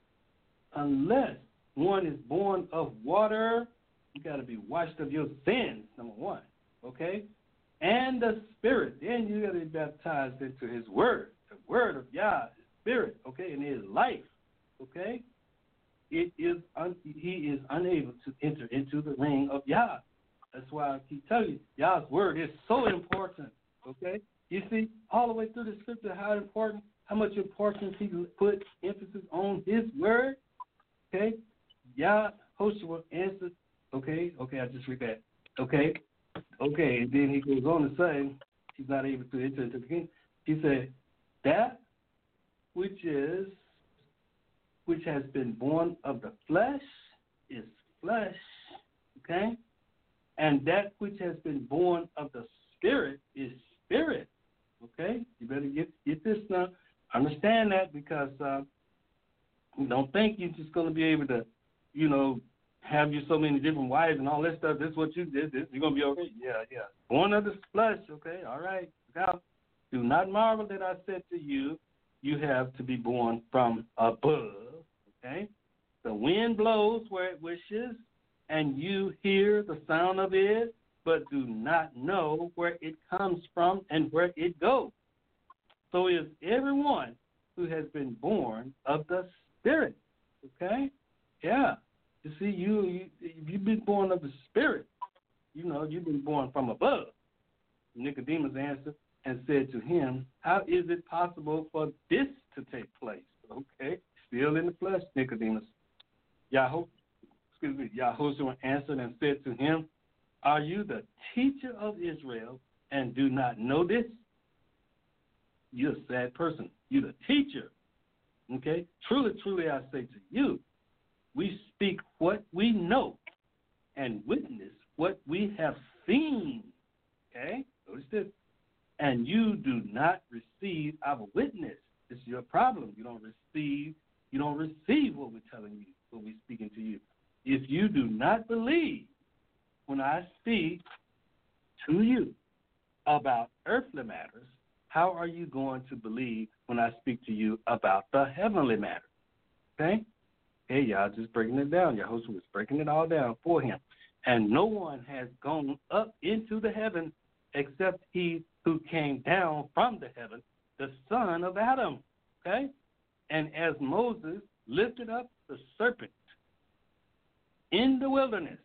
unless one is born of water, you got to be washed of your sins, number one, okay? And the Spirit, then you got to be baptized into his word, the word of Yah, his Spirit, okay, and his life, okay? It is un- he is unable to enter into the ring of Yah. That's why I keep telling you, Yah's word is so important, okay? You see, all the way through the scripture, how important, how much importance he put emphasis on his word, okay? Yah, Hoshua answered, okay, okay, I just read that, okay, okay, and then he goes on to say, He's not able to enter into the kingdom. He said, that which is, which has been born of the flesh is flesh, okay? And that which has been born of the spirit is spirit, okay? You better get get this now. Understand that, because uh, don't think you're just going to be able to, you know, have you so many different wives and all this stuff. This is what you did. This you're going to be okay. Yeah, yeah. Born of the flesh, okay? All right. Now, do not marvel that I said to you, you have to be born from above, okay? The wind blows where it wishes, and you hear the sound of it, but do not know where it comes from and where it goes. So is everyone who has been born of the Spirit, okay? Yeah. You see, you, you if you've been born of the Spirit, you know, you've been born from above. Nicodemus answered and said to him, how is it possible for this to take place? Okay, still in the flesh, Nicodemus. Yahweh, excuse me, Yahushua answered and said to him, are you the teacher of Israel and do not know this? You're a sad person. You're the teacher. Okay? Truly, truly, I say to you, we speak what we know and witness what we have seen. Okay? Notice this. And you do not receive our witness. This is your problem. You don't receive, you don't receive what we're telling you, what we're speaking to you. If you do not believe when I speak to you about earthly matters, how are you going to believe when I speak to you about the heavenly matters? Okay? Hey, y'all, just breaking it down. Yahushua was breaking it all down for him. And no one has gone up into the heaven except he who came down from the heaven, the son of Adam. Okay? And as Moses lifted up the serpent in the wilderness,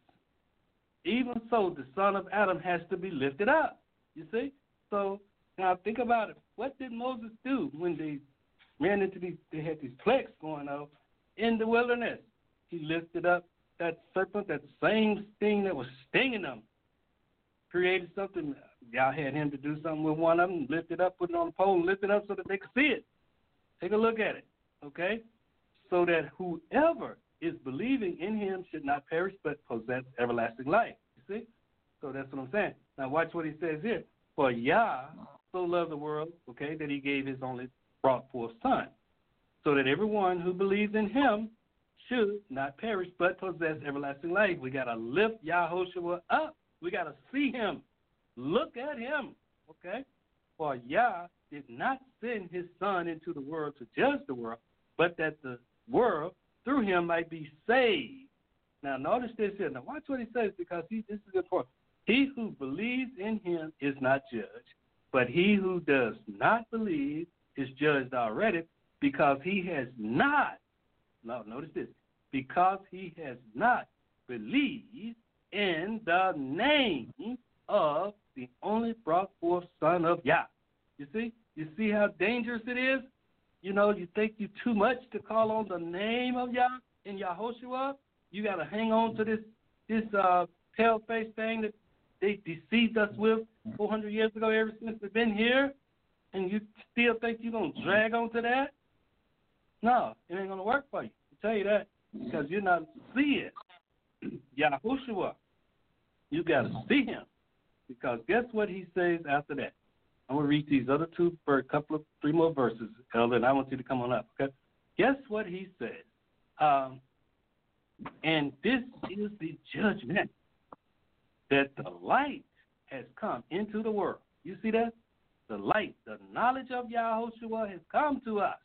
even so the son of Adam has to be lifted up. You see? So now think about it. What did Moses do when they ran into these, they had these plagues going on in the wilderness? He lifted up that serpent, that same thing that was stinging them, created something. Y'all had him to do something with one of them, lift it up, put it on the pole, and lift it up so that they could see it. Take a look at it, okay? So that whoever is believing in him should not perish but possess everlasting life. You see? So that's what I'm saying. Now watch what he says here. For Yah so loved the world, okay, that he gave his only brought forth son, so that everyone who believes in him should not perish but possess everlasting life. We got to lift Yahushua up. We got to see him. Look at him, okay? For Yah did not send his son into the world to judge the world, but that the world through him might be saved. Now, notice this here. Now, watch what he says, because he, this is important. He who believes in him is not judged, but he who does not believe is judged already, because he has not, now notice this, because he has not believed in the name of the only brought forth Son of Yah. You see? You see how dangerous it is? You know, you think you too much to call on the name of Yah in Yahushua. You got to hang on to this this uh, pale-faced thing that they deceived us with four hundred years ago, ever since they've been here, and you still think you're going to drag on to that? No, it ain't going to work for you. I'll tell you that, because you're not seeing Yahushua. You got to see him, because guess what he says after that? I'm going to read these other two for a couple of, three more verses, Elder, and I want you to come on up, okay? Guess what he says? Um, and this is the judgment, that the light has come into the world. You see that? The light, the knowledge of Yahushua has come to us.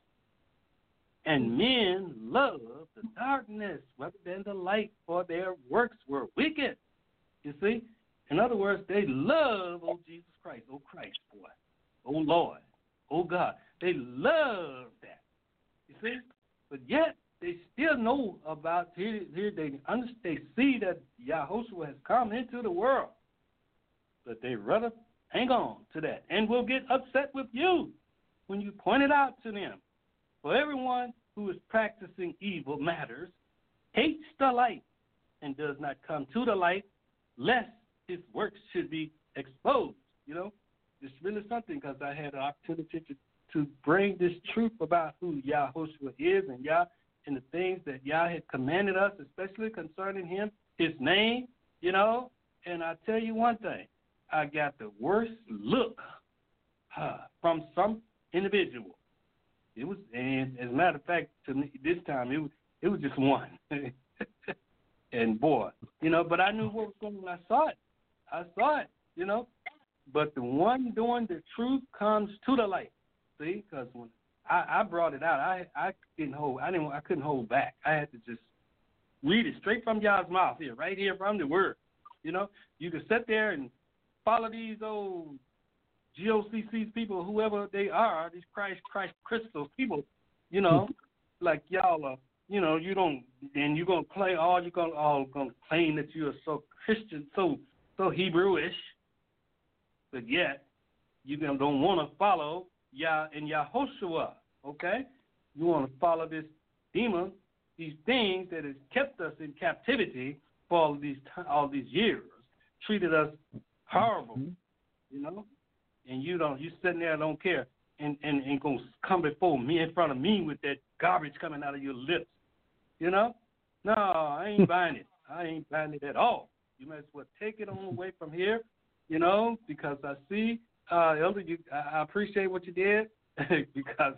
And men love the darkness rather than the light, for their works were wicked. You see? In other words, they love, oh, Jesus Christ, oh, Christ, boy, oh, Lord, oh, God. They love that. You see? But yet, they still know about, here, here they, understand, they see that Yahushua has come into the world. But they rather hang on to that and will get upset with you when you point it out to them. For everyone who is practicing evil matters hates the light and does not come to the light, lest his works should be exposed. You know, it's really something because I had the opportunity to, to bring this truth about who Yahushua is and Yah and the things that Yah had commanded us, especially concerning him, his name, you know. And I tell you one thing, I got the worst look uh, from some individual. It was, and as a matter of fact, to me this time it was, it was just one. And boy, you know, but I knew what was going on. I saw it. I saw it, you know. But the one doing the truth comes to the light. See, because when I, I brought it out, I I didn't hold, I didn't, I couldn't hold back. I had to just read it straight from God's mouth here, right here from the Word. You know, you can sit there and follow these old G O C C people, whoever they are, these Christ Christ crystal people. You know, like y'all are. You know, you don't, and you're gonna play all you're gonna all gonna claim that you are so Christian, so so Hebrewish, but yet you don't want to follow Yah and Yahushua. Okay, you want to follow this demon, these things that has kept us in captivity for all these all these years, treated us horrible, mm-hmm. you know, and you don't, you sitting there and don't care, and and and gonna come before me in front of me with that garbage coming out of your lips. You know? No, I ain't buying it. I ain't buying it at all. You might as well take it on away from here, you know, because I see, uh, Elder, you, I appreciate what you did because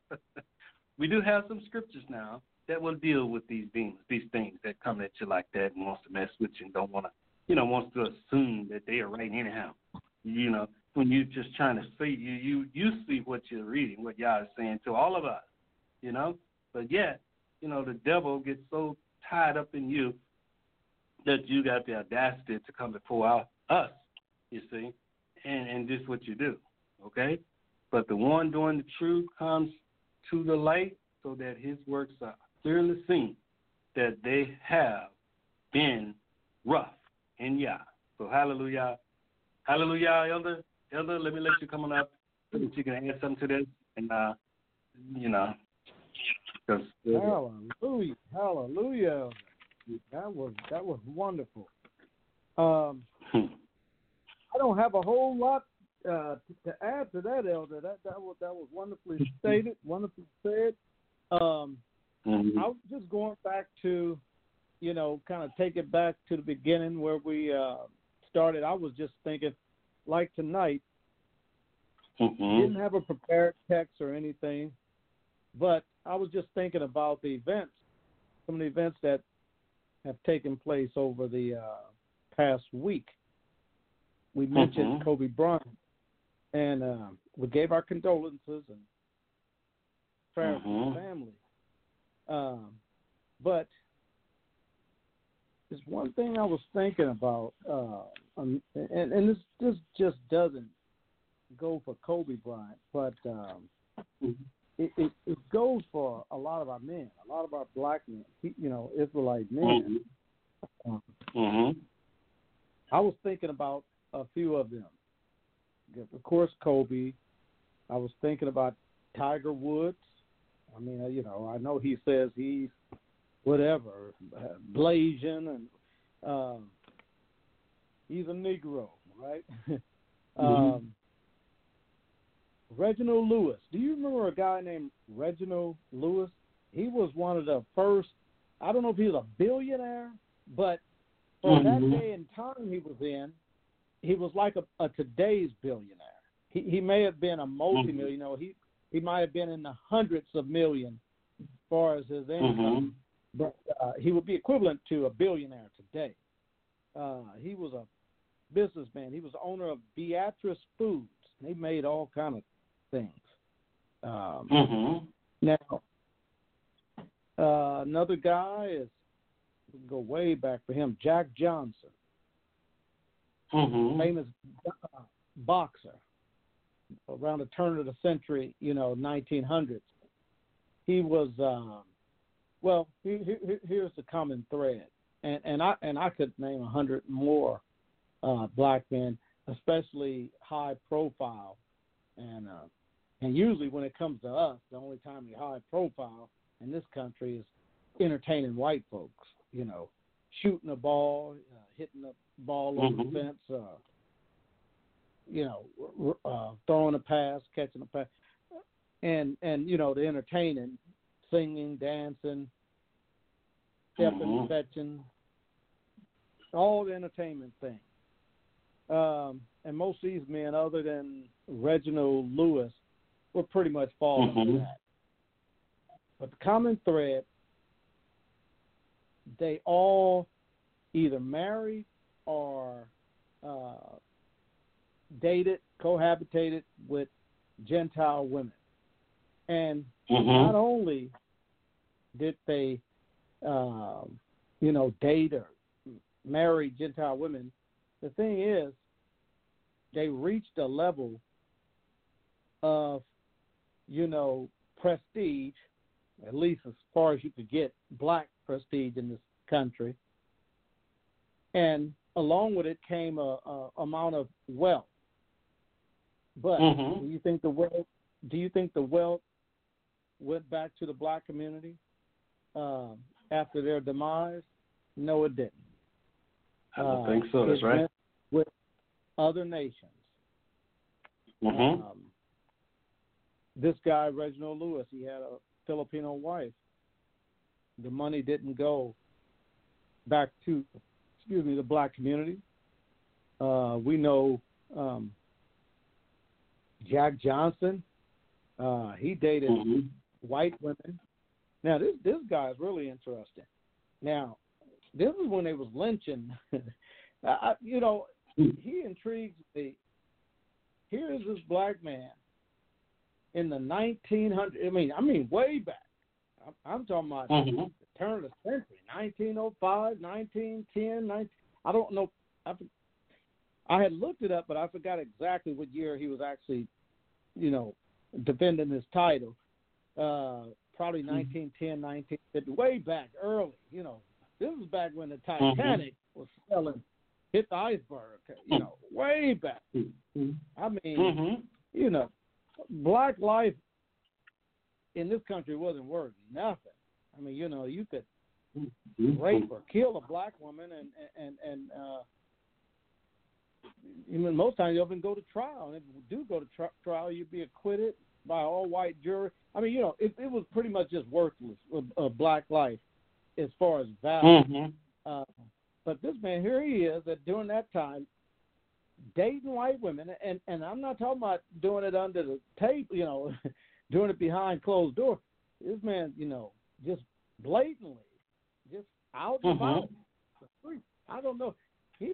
we do have some scriptures now that will deal with these demons, these things that come at you like that and wants to mess with you and don't want to, you know, wants to assume that they are right anyhow. You know, when you're just trying to see, you, you, you see what you're reading, what Yah is saying to all of us, you know, but yet, you know, the devil gets so tied up in you that you got the audacity to come before our, us, you see, and, and this is what you do, okay? But the one doing the truth comes to the light so that his works are clearly seen, that they have been rough in Yah. So hallelujah. Hallelujah, Elder. Elder, let me let you come on up so that you can add something to this. And, uh, you know, Hallelujah, hallelujah! That was that was wonderful. Um, I don't have a whole lot uh, to add to that, Elder. That that was that was wonderfully stated, wonderfully said. Um, mm-hmm. I was just going back to, you know, kind of take it back to the beginning where we uh, started. I was just thinking, like tonight, mm-hmm. didn't have a prepared text or anything, but I was just thinking about the events, some of the events that have taken place over the uh, past week. We mentioned mm-hmm. Kobe Bryant, and uh, we gave our condolences and prayers mm-hmm. to the family. Um, but there's one thing I was thinking about, uh, um, and, and this, this just doesn't go for Kobe Bryant, but um, mm-hmm. It, it, it goes for a lot of our men, a lot of our black men, you know, Israelite men. Mm-hmm. Um, mm-hmm. I was thinking about a few of them. Of course, Kobe. I was thinking about Tiger Woods. I mean, you know, I know he says he's whatever, uh, Blasian, and um, he's a Negro, right? mm-hmm. um, Reginald Lewis. Do you remember a guy named Reginald Lewis? He was one of the first, I don't know if he was a billionaire, but for mm-hmm. that day and time he was in, he was like a, a today's billionaire. He he may have been a multi-millionaire. Mm-hmm. He, he might have been in the hundreds of millions as far as his income, mm-hmm. but uh, he would be equivalent to a billionaire today. Uh, he was a businessman. He was the owner of Beatrice Foods. They made all kind of things. Um, mm-hmm. Now, uh, another guy is, we can go way back for him, Jack Johnson, mm-hmm. famous uh, boxer around the turn of the century, you know, nineteen hundreds. He was, um, well, he, he, here's the common thread, and and I and I could name a hundred more uh, black men, especially high profile, and uh, and usually when it comes to us, the only time you're high profile in this country is entertaining white folks, you know, shooting a ball, uh, hitting a ball mm-hmm. over the fence, uh, you know, uh, throwing a pass, catching a pass, and and you know the entertaining, singing, dancing, stepping, mm-hmm. fetching, all the entertainment things. Um, and most of these men, other than Reginald Lewis, were pretty much falling mm-hmm. into that. But the common thread, they all either married or uh, dated, cohabitated with Gentile women. And mm-hmm. not only did they, uh, you know, date or marry Gentile women, the thing is, they reached a level of, you know, prestige, at least as far as you could get black prestige in this country. And along with it came a, a amount of wealth. But mm-hmm. do you think the wealth? Do you think the wealth went back to the black community um, after their demise? No, it didn't. I don't uh, think so. That's right. With other nations. Mm-hmm. Um, this guy, Reginald Lewis, he had a Filipino wife. The money didn't go back to, excuse me, the black community. Uh, we know um, Jack Johnson. Uh, he dated mm-hmm. white women. Now, this this guy is really interesting. Now, this is when they was lynching. I, you know, he intrigues me. Here is this black man in the nineteen hundreds. I mean, I mean, way back. I'm, I'm talking about mm-hmm. the turn of the century, nineteen oh five, nineteen ten, nineteen, I don't know. I, I had looked it up, but I forgot exactly what year he was actually, you know, defending his title. Uh, probably nineteen ten, nineteen fifty, way back early. You know, this is back when the Titanic mm-hmm. was selling, hit the iceberg. You know, way back. Mm-hmm. I mean, mm-hmm. you know, black life in this country wasn't worth nothing. I mean, you know, you could mm-hmm. rape or kill a black woman, and and and uh, even most times you even go to trial. And if you do go to tri- trial, you'd be acquitted by all white jury. I mean, you know, it, it was pretty much just worthless of, of black life as far as value. Mm-hmm. Uh, but this man, here he is, that during that time, dating white women, and, and I'm not talking about doing it under the tape, you know, doing it behind closed doors. This man, you know, just blatantly, just out and mm-hmm. about. I don't know. He,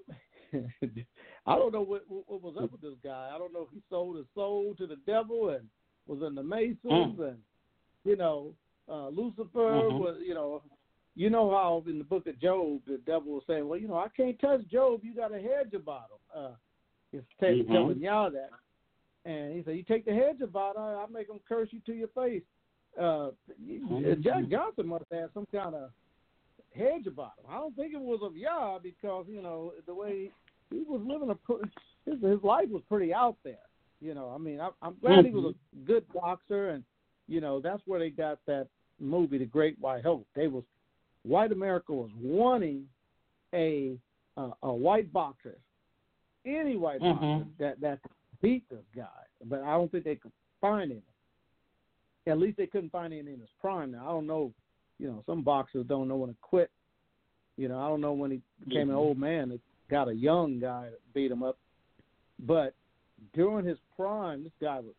I don't know what, what was up with this guy. I don't know if he sold his soul to the devil and was in the Masons mm. and, you know, uh, Lucifer mm-hmm. was, you know, you know how in the book of Job, the devil was saying, well, you know, I can't touch Job. You got a hedge about him. Uh, he's t- mm-hmm. telling Yah that. And he said, you take the hedge about him, I'll make him curse you to your face. Uh, mm-hmm. Jack Johnson must have had some kind of hedge about him. I don't think it was of Yah because, you know, the way he was living, a his, his life was pretty out there. You know, I mean, I, I'm glad mm-hmm. he was a good boxer, and, you know, that's where they got that movie, The Great White Hope. They was, white America was wanting a uh, a white boxer, any white mm-hmm. boxer that, that could beat this guy. But I don't think they could find him. At least they couldn't find him in his prime. Now, I don't know, you know, some boxers don't know when to quit. You know, I don't know when he became mm-hmm. an old man that got a young guy to beat him up. But during his prime, this guy would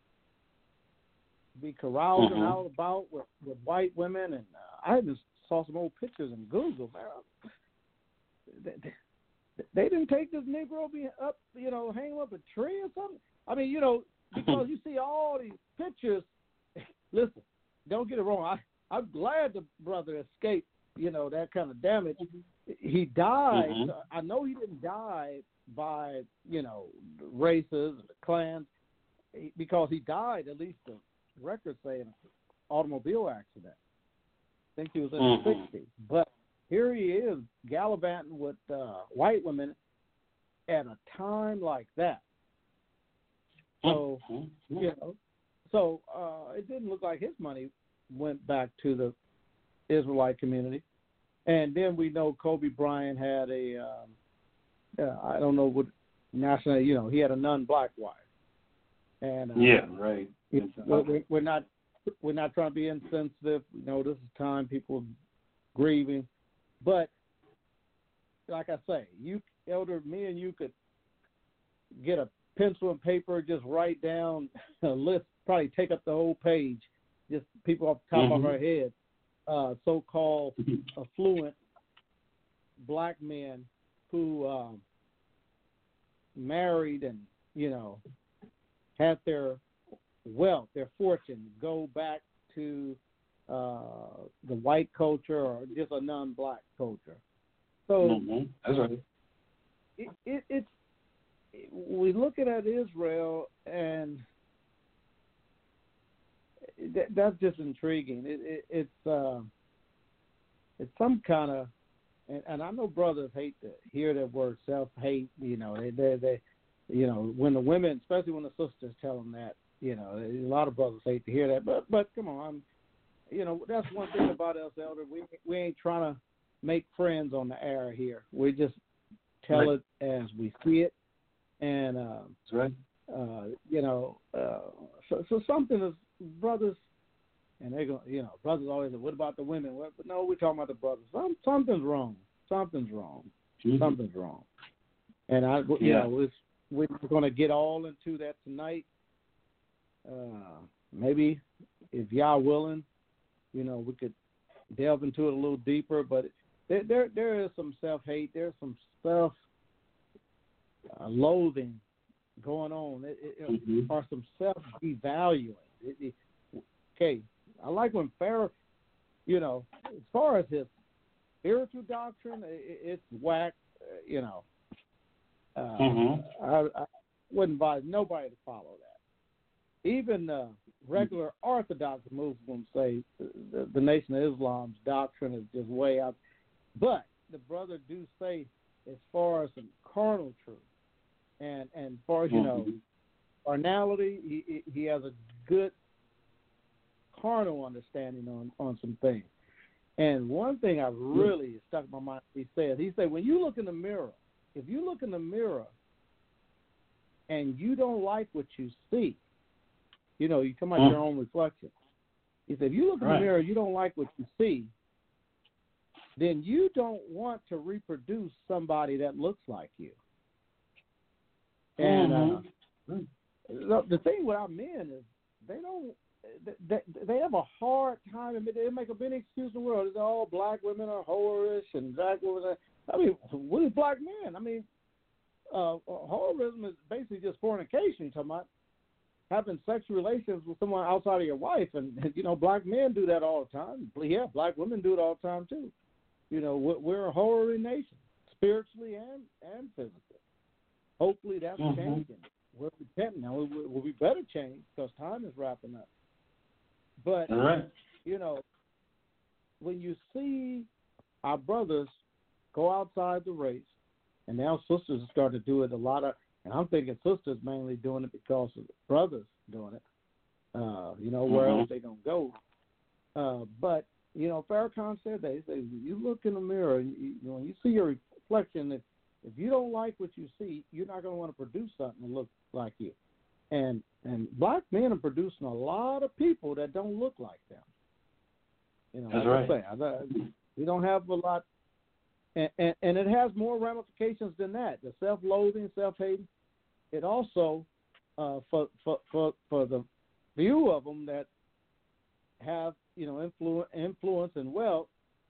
be carousing mm-hmm. out about with, with white women. And uh, I just saw some old pictures in Google, man. They, they, they didn't take this Negro be up, you know, hang him up a tree or something. I mean, you know, because you see all these pictures. Listen, don't get it wrong. I, I'm glad the brother escaped, you know, that kind of damage. He died. Mm-hmm. I know he didn't die by, you know, races, clans, because he died, at least the records say, in an automobile accident. I think he was in mm-hmm. the sixties. But here he is gallivanting with uh, white women at a time like that. So, mm-hmm. you know, so uh, it didn't look like his money went back to the Israelite community. And then we know Kobe Bryant had a, um, uh, I don't know what national, you know, he had a non-black wife. And uh, yeah, right. It, we're, we're not we're not trying to be insensitive. You know, this is time people grieving, but like I say, you elder, me and you could get a pencil and paper, just write down a list, probably take up the whole page, just people off the top mm-hmm. of our head, uh, so-called affluent black men who um, married and, you know, had their wealth, their fortune go back to uh, the white culture or just a non-black culture. So mm-hmm. That's right. It, it, it's we looking at Israel, and that, that's just intriguing. It, it, it's uh, it's some kind of, and, and I know brothers hate to hear that word self-hate. You know, they, they, they, you know, when the women, especially when the sisters tell them that, you know, a lot of brothers hate to hear that. But, but come on, I'm, you know, that's one thing about us, elder. We we ain't trying to make friends on the air here. We just tell right. it as we see it. And, uh, That's right. uh, you know, uh, so, so something is, brothers, and they're going, you know, brothers always say, what about the women? Well, but no, we're talking about the brothers. Some, something's wrong. Something's wrong. Mm-hmm. Something's wrong. And, I, you yeah. know, it's, we're going to get all into that tonight. Uh, maybe if y'all willing, you know, we could delve into it a little deeper. But there, there, there is some self-hate. There's some self uh, loathing going on, it, it, mm-hmm. or some self-devaluing. It, it, okay, I like when Pharaoh, you know, as far as his spiritual doctrine, it, it's whack, uh, you know. Uh, mm-hmm. I, I wouldn't advise nobody to follow that. Even uh, regular Orthodox Muslims say the, the Nation of Islam's doctrine is just way out. But the brother do say, as far as some carnal truth, and and as far as, you know, carnality, he he has a good carnal understanding on, on some things. And one thing I really stuck in my mind, he said, he said, when you look in the mirror, if you look in the mirror and you don't like what you see, you know, you come out mm. your own reflection. He said, if you look in right. the mirror, you don't like what you see, then you don't want to reproduce somebody that looks like you. And uh, mm-hmm. the, the thing with our men is they don't, they, they have a hard time. They make up any excuse in the world. It's all black women are whorish and black women are, I mean, what is black men? I mean, uh, whorism is basically just fornication. You're talking about having sexual relations with someone outside of your wife. And, you know, black men do that all the time. Yeah, black women do it all the time, too. You know, we're, we're a whoring nation, spiritually and, and physically. Hopefully that's mm-hmm. changing. We're repenting now. We'll, we'll be better changed because time is wrapping up. But, right. you know, when you see our brothers go outside the race, and now sisters start to do it a lot of, and I'm thinking sisters mainly doing it because of the brothers doing it. Uh, you know, where mm-hmm. else they gonna go? Uh, but you know, Farrakhan said that. He said, you look in the mirror, and you, you know, when you see your reflection, if if you don't like what you see, you're not going to want to produce something that looks like you. And and black men are producing a lot of people that don't look like them. You know, that's like right. I say, I, we don't have a lot. And, and, and it has more ramifications than that. The self-loathing, self-hating. It also, uh, for, for for for the few of them that have, you know, influ- influence and wealth,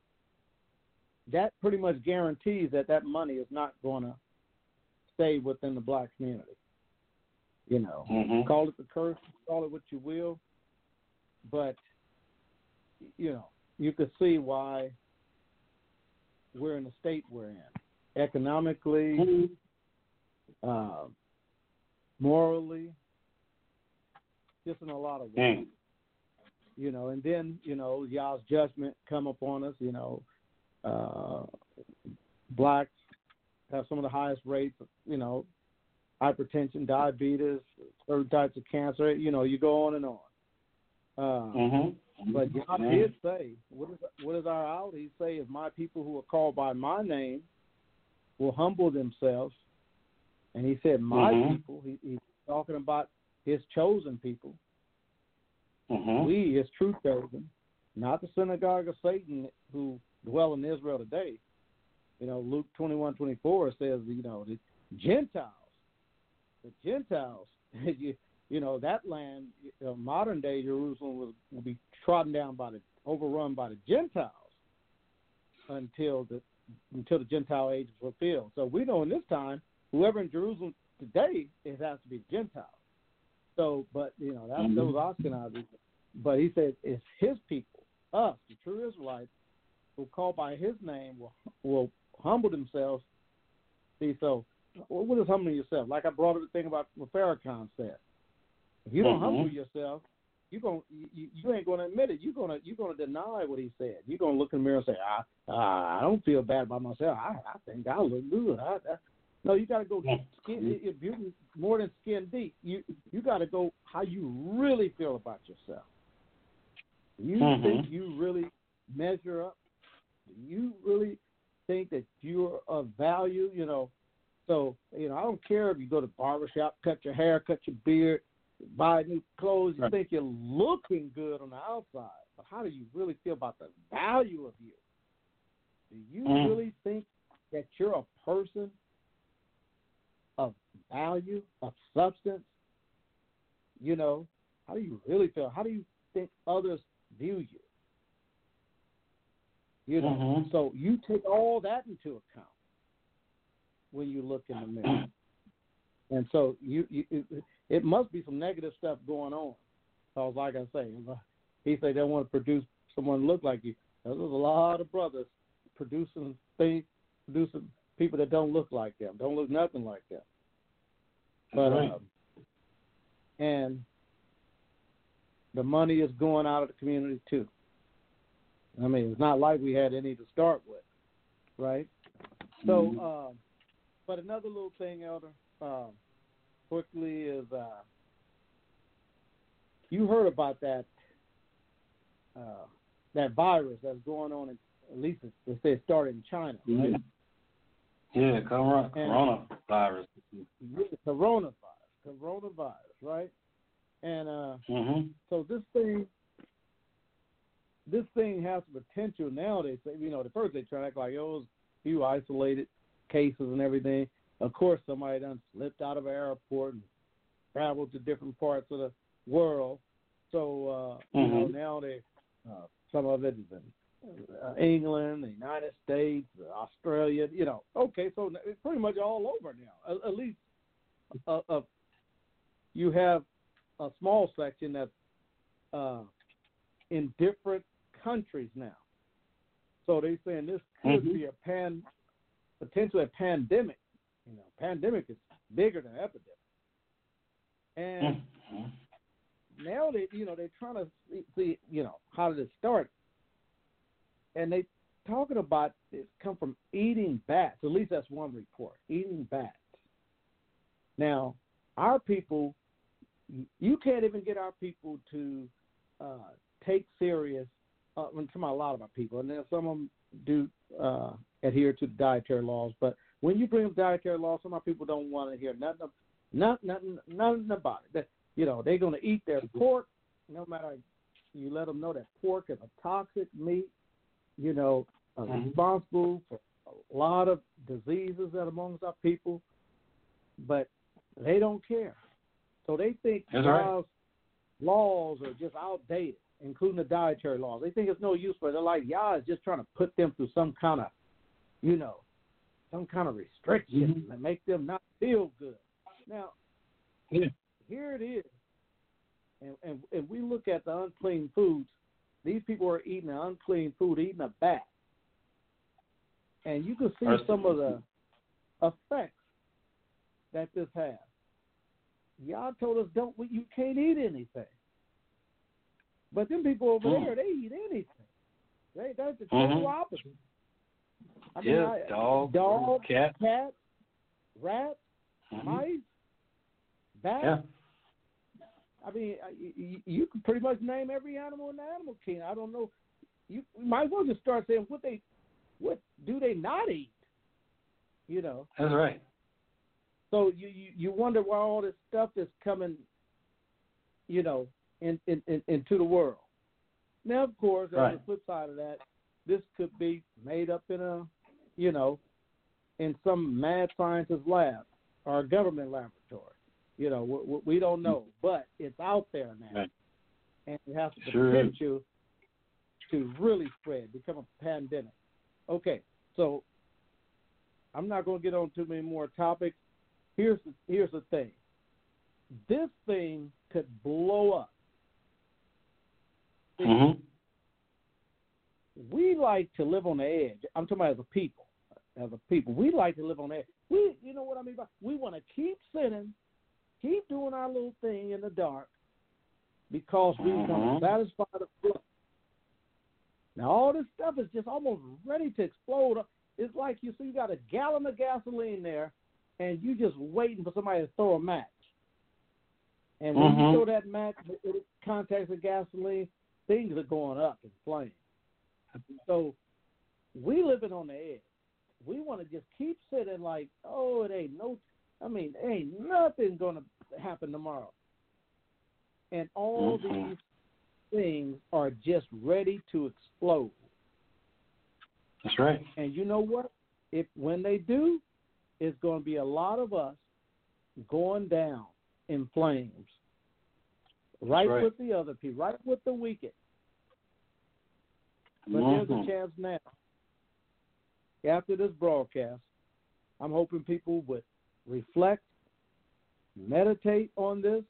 that pretty much guarantees that that money is not going to stay within the black community. You know, mm-hmm. call it the curse, call it what you will, but, you know, you could see why we're in the state we're in, economically, mm-hmm. uh, morally, just in a lot of ways. Mm. You know, and then, you know, y'all's judgment come upon us, you know, uh, blacks have some of the highest rates of, you know, hypertension, diabetes, certain types of cancer, you know, you go on and on. Uh, mm-hmm. But God mm-hmm. did say, what is, what is our out? He say, if my people who are called by my name will humble themselves And he said, my mm-hmm. people, he, he's talking about his chosen people. Mm-hmm. We, his true chosen, not the synagogue of Satan who dwell in Israel today. You know, Luke twenty-one twenty-four says, you know, the Gentiles, the Gentiles, you, you know, that land, you know, modern day Jerusalem will, will be trodden down by the, overrun by the Gentiles until the until the Gentile age is fulfilled. So we know in this time, whoever in Jerusalem today, it has to be Gentiles. So, but, you know, that's mm-hmm. those Ashkenazis. But he said it's his people, us, the true Israelites, who call by his name will will humble themselves. See, so what is humbling yourself? Like I brought up the thing about what Farrakhan said. If you don't mm-hmm. humble yourself, you going you, you ain't going to admit it. You're gonna you're gonna deny what he said. You're gonna look in the mirror and say, I I don't feel bad about myself. I, I think I look good. I, I, no, you got to go skin. If you more than skin deep, you you got to go how you really feel about yourself. You mm-hmm. think you really measure up? Do you really think that you're of value? You know, so you know I don't care if you go to the barbershop, cut your hair, cut your beard, buy new clothes. You right. think you're looking good on the outside, but how do you really feel about the value of you? Do you mm. really think that you're a person of value, of substance? You know, how do you really feel? How do you think others view you? You know, mm-hmm. so you take all that into account when you look in the mirror. And so you, you it, it must be some negative stuff going on. Because like I say, he said they want to produce someone look like you. There's a lot of brothers producing things, producing people that don't look like them, don't look nothing like them. But right. um, and the money is going out of the community too. I mean, it's not like we had any to start with, right? So, mm-hmm. um, but another little thing, Elder, um, quickly is uh, you heard about that uh, that virus that's going on, in, at least it says started in China, right? Yeah, corona, coronavirus. Coronavirus, coronavirus, right? And uh, mm-hmm. so this thing, this thing has the potential now. They say, you know, the first they try to act like, oh, it was a few isolated cases and everything. Of course, somebody done slipped out of an airport and traveled to different parts of the world. So, uh, mm-hmm. you know, now they, uh, some of it is in uh, England, the United States, Australia, you know. Okay, so it's pretty much all over now. At, at least uh, uh, you have a small section that's uh, in different countries now. So they're saying this could mm-hmm. be a pan, potentially a pandemic. You know, pandemic is bigger than epidemic. And mm-hmm. now they, you know, they're trying to see, see, you know, how did it start? And they talking about it come from eating bats. At least that's one report, eating bats. Now, our people, you can't even get our people to uh, take serious. Uh, I'm talking about a lot of our people, and then some of them do uh, adhere to the dietary laws. But when you bring up dietary laws, some of our people don't want to hear nothing, nothing, nothing, nothing about it. That, you know, they're going to eat their pork, no matter. You let them know that pork is a toxic meat. You know, uh, mm-hmm. responsible for a lot of diseases that amongst our people, but they don't care. So they think God's right. laws are just outdated, including the dietary laws. They think it's no use for it. They're like, Yah is just trying to put them through some kind of, you know, some kind of restriction mm-hmm. that make them not feel good. Now, yeah. here it is. And, and if we look at the unclean foods, these people are eating an unclean food, eating a bat. And you can see First some of the effects that this has. Y'all told us don't you can't eat anything. But them people over mm. there, they eat anything. They that's the total mm-hmm. opposite. I mean, yeah, I, dog, dog, cat, cat, rat, mm-hmm. mice, bat. Yeah. I mean, you, you can pretty much name every animal in the animal kingdom. I don't know. You, you might as well just start saying what they, what do they not eat? You know. That's right. So you, you, you wonder why all this stuff is coming, you know, in, in, in, into the world. Now, of course, on right. the flip side of that, this could be made up in a, you know, in some mad scientist lab or a government laboratory. You know, we, we don't know, but it's out there now. Right. And it has the Sure potential to really spread, become a pandemic. Okay, so I'm not going to get on too many more topics. Here's the, here's the thing. This thing could blow up. Mm-hmm. We like to live on the edge. I'm talking about as a people. As a people, we like to live on the edge. We, you know what I mean? By, we want to keep sinning, keep doing our little thing in the dark, because we mm-hmm. want to satisfy the flesh. Now, all this stuff is just almost ready to explode. It's like you see, you got a gallon of gasoline there, and you just waiting for somebody to throw a match. And when mm-hmm. you throw that match, it contacts the gasoline, things are going up in flames. So we living on the edge. We want to just keep sitting like, oh, it ain't no, I mean, ain't nothing going to happen tomorrow. And all mm-hmm. these things are just ready to explode. That's right. And you know what? If when they do, it's going to be a lot of us going down in flames. Right, right. with the other people, right with the wicked. But mm-hmm. there's a chance now. After this broadcast, I'm hoping people would reflect, meditate on this,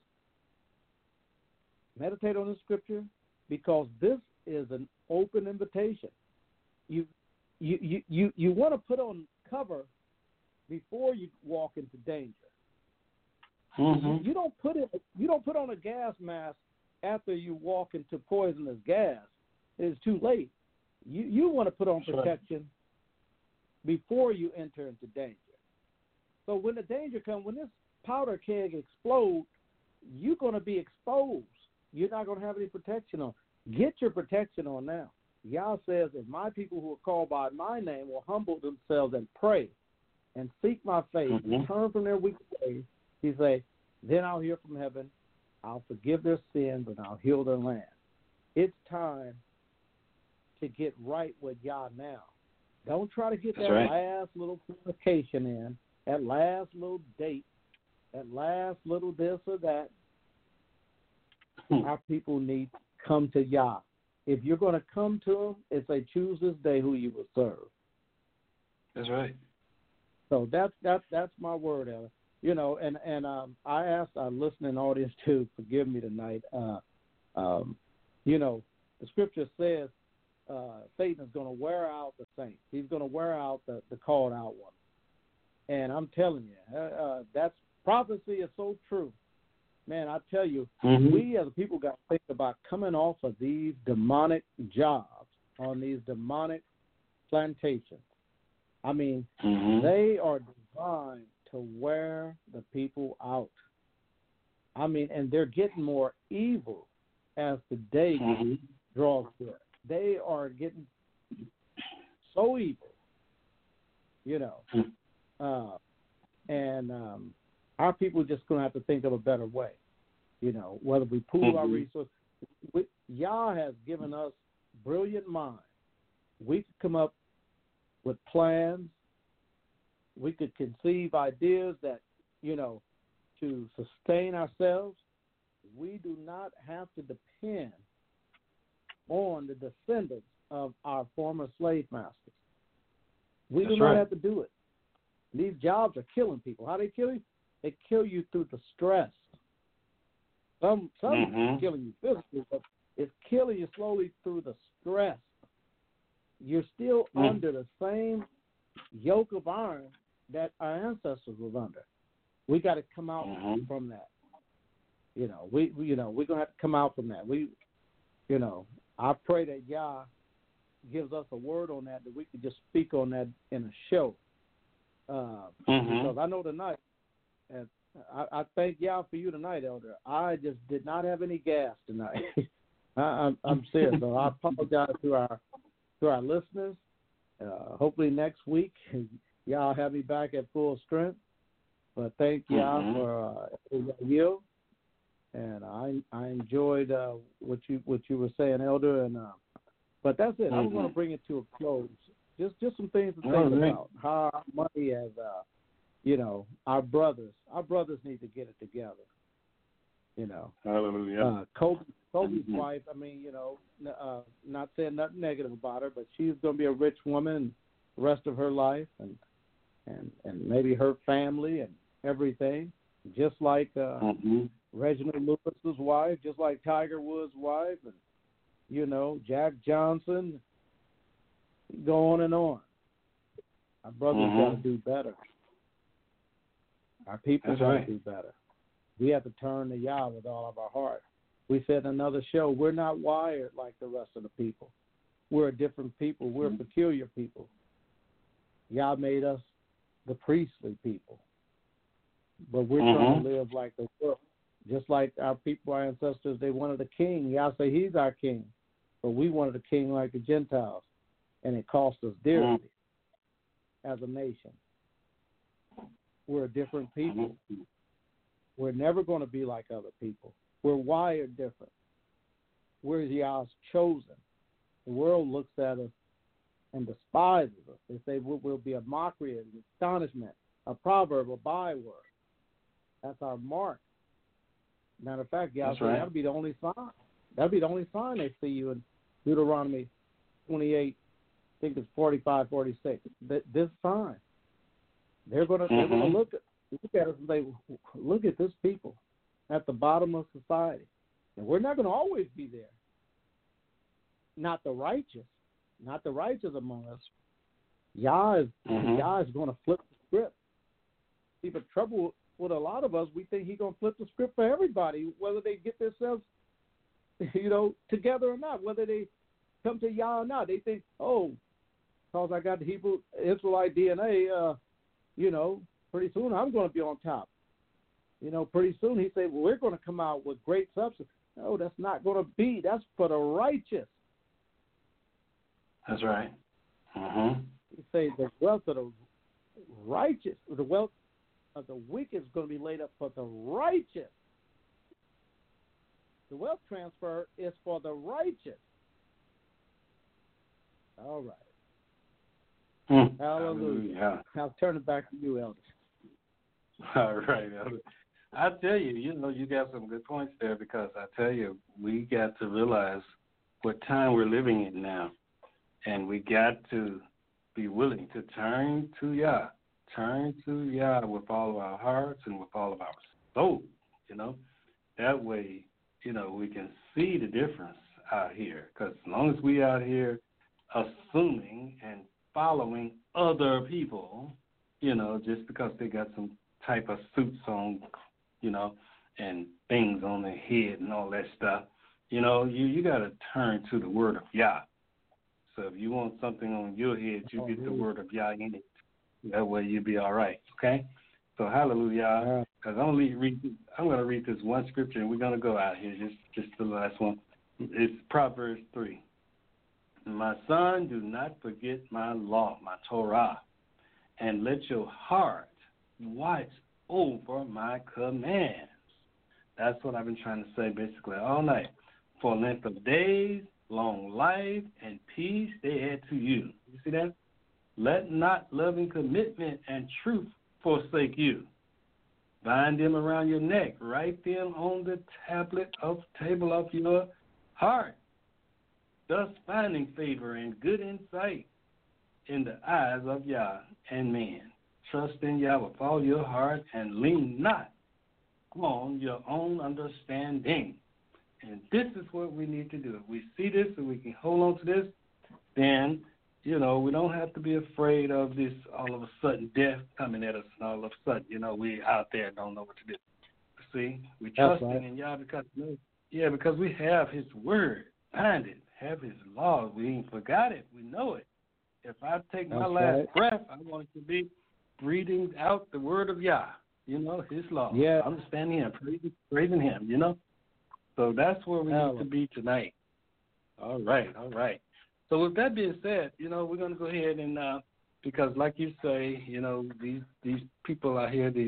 meditate on the scripture, because this is an open invitation. You you you you, you want to put on cover before you walk into danger. Mm-hmm. You, you don't put it you don't put on a gas mask after you walk into poisonous gas. It's too late. You you want to put on protection right before you enter into danger. So when the danger comes, when this powder keg explodes, you're going to be exposed. You're not going to have any protection on. Get your protection on now. Yah says, if my people who are called by my name will humble themselves and pray and seek my face, mm-hmm. turn from their wicked ways, he say, then I'll hear from heaven, I'll forgive their sins, and I'll heal their land. It's time to get right with Yah now. Don't try to get That's that right. last little communication in, that last little date, that last little this or that. Hmm. Our people need to come to Yah. If you're going to come to him, it's say, choose this day who you will serve. That's right. So that's that's that's my word, Ella. You know, and and um, I asked our listening audience to forgive me tonight. Uh, um, you know, the scripture says uh, Satan is going to wear out the saints. He's going to wear out the, the called out one. And I'm telling you, uh, uh, that's prophecy is so true. Man, I tell you, mm-hmm. we as a people got to think about coming off of these demonic jobs on these demonic plantations. I mean, mm-hmm. they are designed to wear the people out. I mean, and they're getting more evil as the day mm-hmm. draws near. They are getting so evil, you know. Mm-hmm. Uh, and um, our people are just going to have to think of a better way, you know, whether we pool mm-hmm. our resources. We, Yah has given us brilliant minds. We could come up with plans. We could conceive ideas that, you know, to sustain ourselves. We do not have to depend on the descendants of our former slave masters. We That's do not right. have to do it. These jobs are killing people. How they kill you? They kill you through the stress. Some some mm-hmm. killing you physically, but it's killing you slowly through the stress. You're still mm. under the same yoke of iron that our ancestors was under. We got to come out mm-hmm. from that. You know, we, we you know we're gonna have to come out from that. We, you know, I pray that Yah gives us a word on that that we could just speak on that in a show. Uh, mm-hmm. Because I know tonight, and I, I thank Yah for you tonight, Elder. I just did not have any gas tonight. I, I'm, I'm serious. So I apologize to our to our listeners. Uh, hopefully next week y'all have me back at full strength. But thank you Mm-hmm. for uh, you, and I I enjoyed uh, what you what you were saying, Elder. And uh, but that's it. Mm-hmm. I'm going to bring it to a close. Just just some things to think All right. about. How our money as uh, you know, our brothers. Our brothers need to get it together. You know. Hallelujah. Uh, Kobe, Kobe's Mm-hmm. wife, I mean, you know, n- uh, not saying nothing negative about her, but she's going to be a rich woman the rest of her life, and and and maybe her family and everything, just like uh, Mm-hmm. Reginald Lewis's wife, just like Tiger Woods' wife, and you know, Jack Johnson. Go on and on. Our brothers Mm-hmm. got to do better. Our people That's got to right. do better. We have to turn to Yah with all of our heart. We said in another show, we're not wired like the rest of the people. We're a different people. We're a peculiar people. Yah made us the priestly people. But we're Mm-hmm. trying to live like the world. Just like our people, our ancestors, they wanted a king. Yah say he's our king. But we wanted a king like the Gentiles. And it cost us dearly Mm-hmm. as a nation. We're a different people. Mm-hmm. We're never going to be like other people. We're wired different. We're Yah's chosen. The world looks at us and despises us. They say we'll, we'll be a mockery, an astonishment, a proverb, a byword. That's our mark. Matter of fact, Yah That's said right. that'll be the only sign. That'll be the only sign they see you in Deuteronomy twenty-eight, I think it's forty-five, forty-six. Th- This sign. They're going to Mm-hmm. they're going to look at look at us and say, look at this people at the bottom of society. And we're not going to always be there. Not the righteous. Not the righteous among us. Yah is, Mm-hmm. Yah is going to flip the script. See, the trouble with a lot of us, we think he's going to flip the script for everybody, whether they get themselves, you know, together or not, whether they come to Yah or not. They think, oh, because I got the Hebrew Israelite D N A, uh, you know, pretty soon I'm going to be on top. You know, pretty soon he said, well, we're going to come out with great substance. No, that's not going to be. That's for the righteous. That's right. Mm-hmm. He say the wealth of the righteous, the wealth of the wicked is going to be laid up for the righteous. The wealth transfer is for the righteous. All right. Mm. Hallelujah. Hallelujah. I'll turn it back to you, Elder. All right, Elder. I tell you, you know, you got some good points there because I tell you, we got to realize what time we're living in now. And we got to be willing to turn to Yah. Turn to Yah with all of our hearts and with all of our soul, you know. That way, you know, we can see the difference out here. Because as long as we out here assuming and following other people, you know, just because they got some type of suits on, you know, and things on their head and all that stuff, you know, you, you got to turn to the word of Yah. So if you want something on your head, you get the word of Yah in it. That way you'll be all right, okay? So hallelujah, because I'm going to read, I'm going to read this one scripture, and we're going to go out here, just, just the last one. It's Proverbs three. My son, do not forget my law, my Torah, and let your heart watch over my commands. That's what I've been trying to say basically all night. For length of days, long life, and peace they add to you. You see that? Let not loving commitment and truth forsake you. Bind them around your neck. Write them on the tablet of table of your heart. Thus finding favor and good insight in the eyes of Yah and man. Trust in Yah with all your heart and lean not on your own understanding. And this is what we need to do. If we see this and we can hold on to this, then, you know, we don't have to be afraid of this all of a sudden death coming at us and all of a sudden, you know, we out there don't know what to do. See, we trust right. in Yah because, yeah, because we have his word, find it, have his law. We ain't forgot it. We know it. If I take my That's last right. breath, I want it to be breathing out the word of Yah, you know, his law. Yeah. Understanding him, praising, praising him, you know. So that's where we need to be tonight. All right, all right. So with that being said, you know, we're going to go ahead and, uh, because like you say, you know, these these people out here, these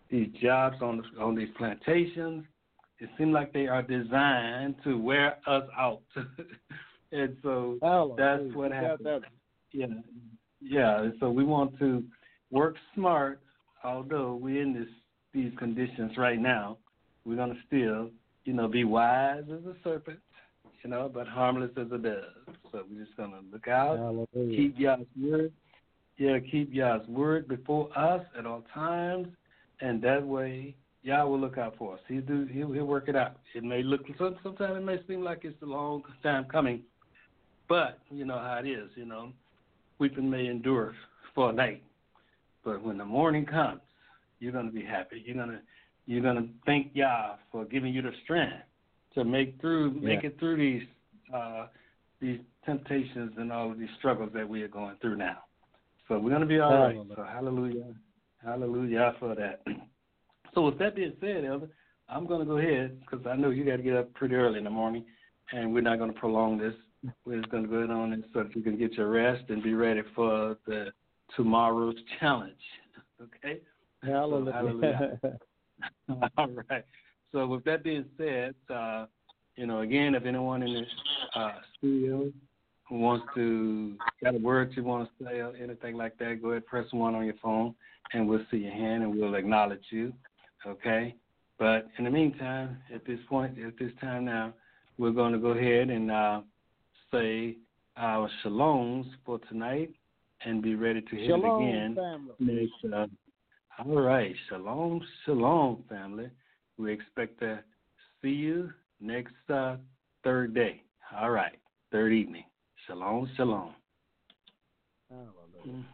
these jobs on the, on these plantations, it seems like they are designed to wear us out. And so Hallelujah. that's what happens. That. Yeah, yeah. And so we want to work smart, although we're in this these conditions right now. We're gonna still, you know, be wise as a serpent, you know, but harmless as a dove. So we're just gonna look out, Hallelujah. keep God's word. Yeah, keep God's word before us at all times, and that way Yah will look out for us. He'll do. He'll, he'll work it out. It may look sometimes it may seem like it's a long time coming, but you know how it is. You know, weeping may endure for a night, but when the morning comes, you're gonna be happy. You're gonna you're gonna thank Yah for giving you the strength to make through make Yeah. it through these uh, these temptations and all of these struggles that we are going through now. So we're gonna be all right. Hallelujah. So hallelujah, hallelujah for that. So with that being said, Elder, I'm going to go ahead because I know you got to get up pretty early in the morning, and we're not going to prolong this. We're just going to go ahead on and so that you can get your rest and be ready for the tomorrow's challenge. Okay? Hallelujah. So, hallelujah. All right. So with that being said, uh, you know, again, if anyone in this uh, studio who wants to got a word you want to say or anything like that, go ahead, press one on your phone, and we'll see your hand and we'll acknowledge you. Okay, but in the meantime, at this point, at this time now, we're going to go ahead and uh, say our shaloms for tonight and be ready to hit Shalom, it again. family. Next, uh, all right, shalom, shalom, family. We expect to see you next uh, third day. All right, third evening. Shalom, shalom. Hallelujah.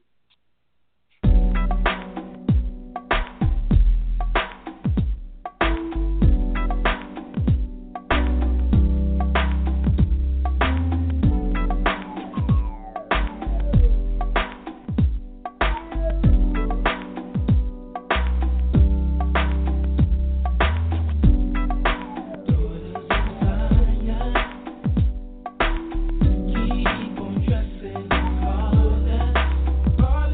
Keep on dressing harder.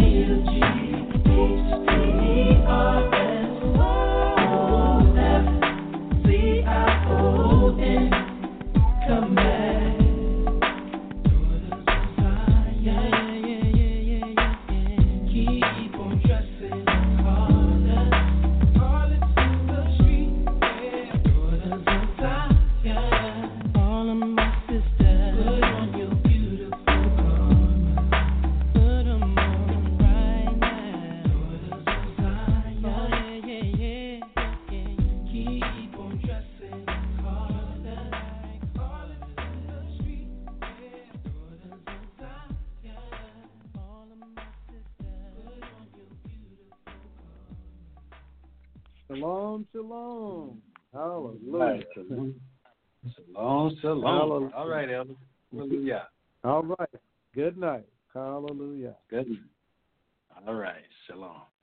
Shalom, shalom. Hallelujah. Right. Shalom, shalom. shalom. Hallelujah. All right, Elder. Hallelujah. All right. Good night. Hallelujah. Good night. All right. Shalom.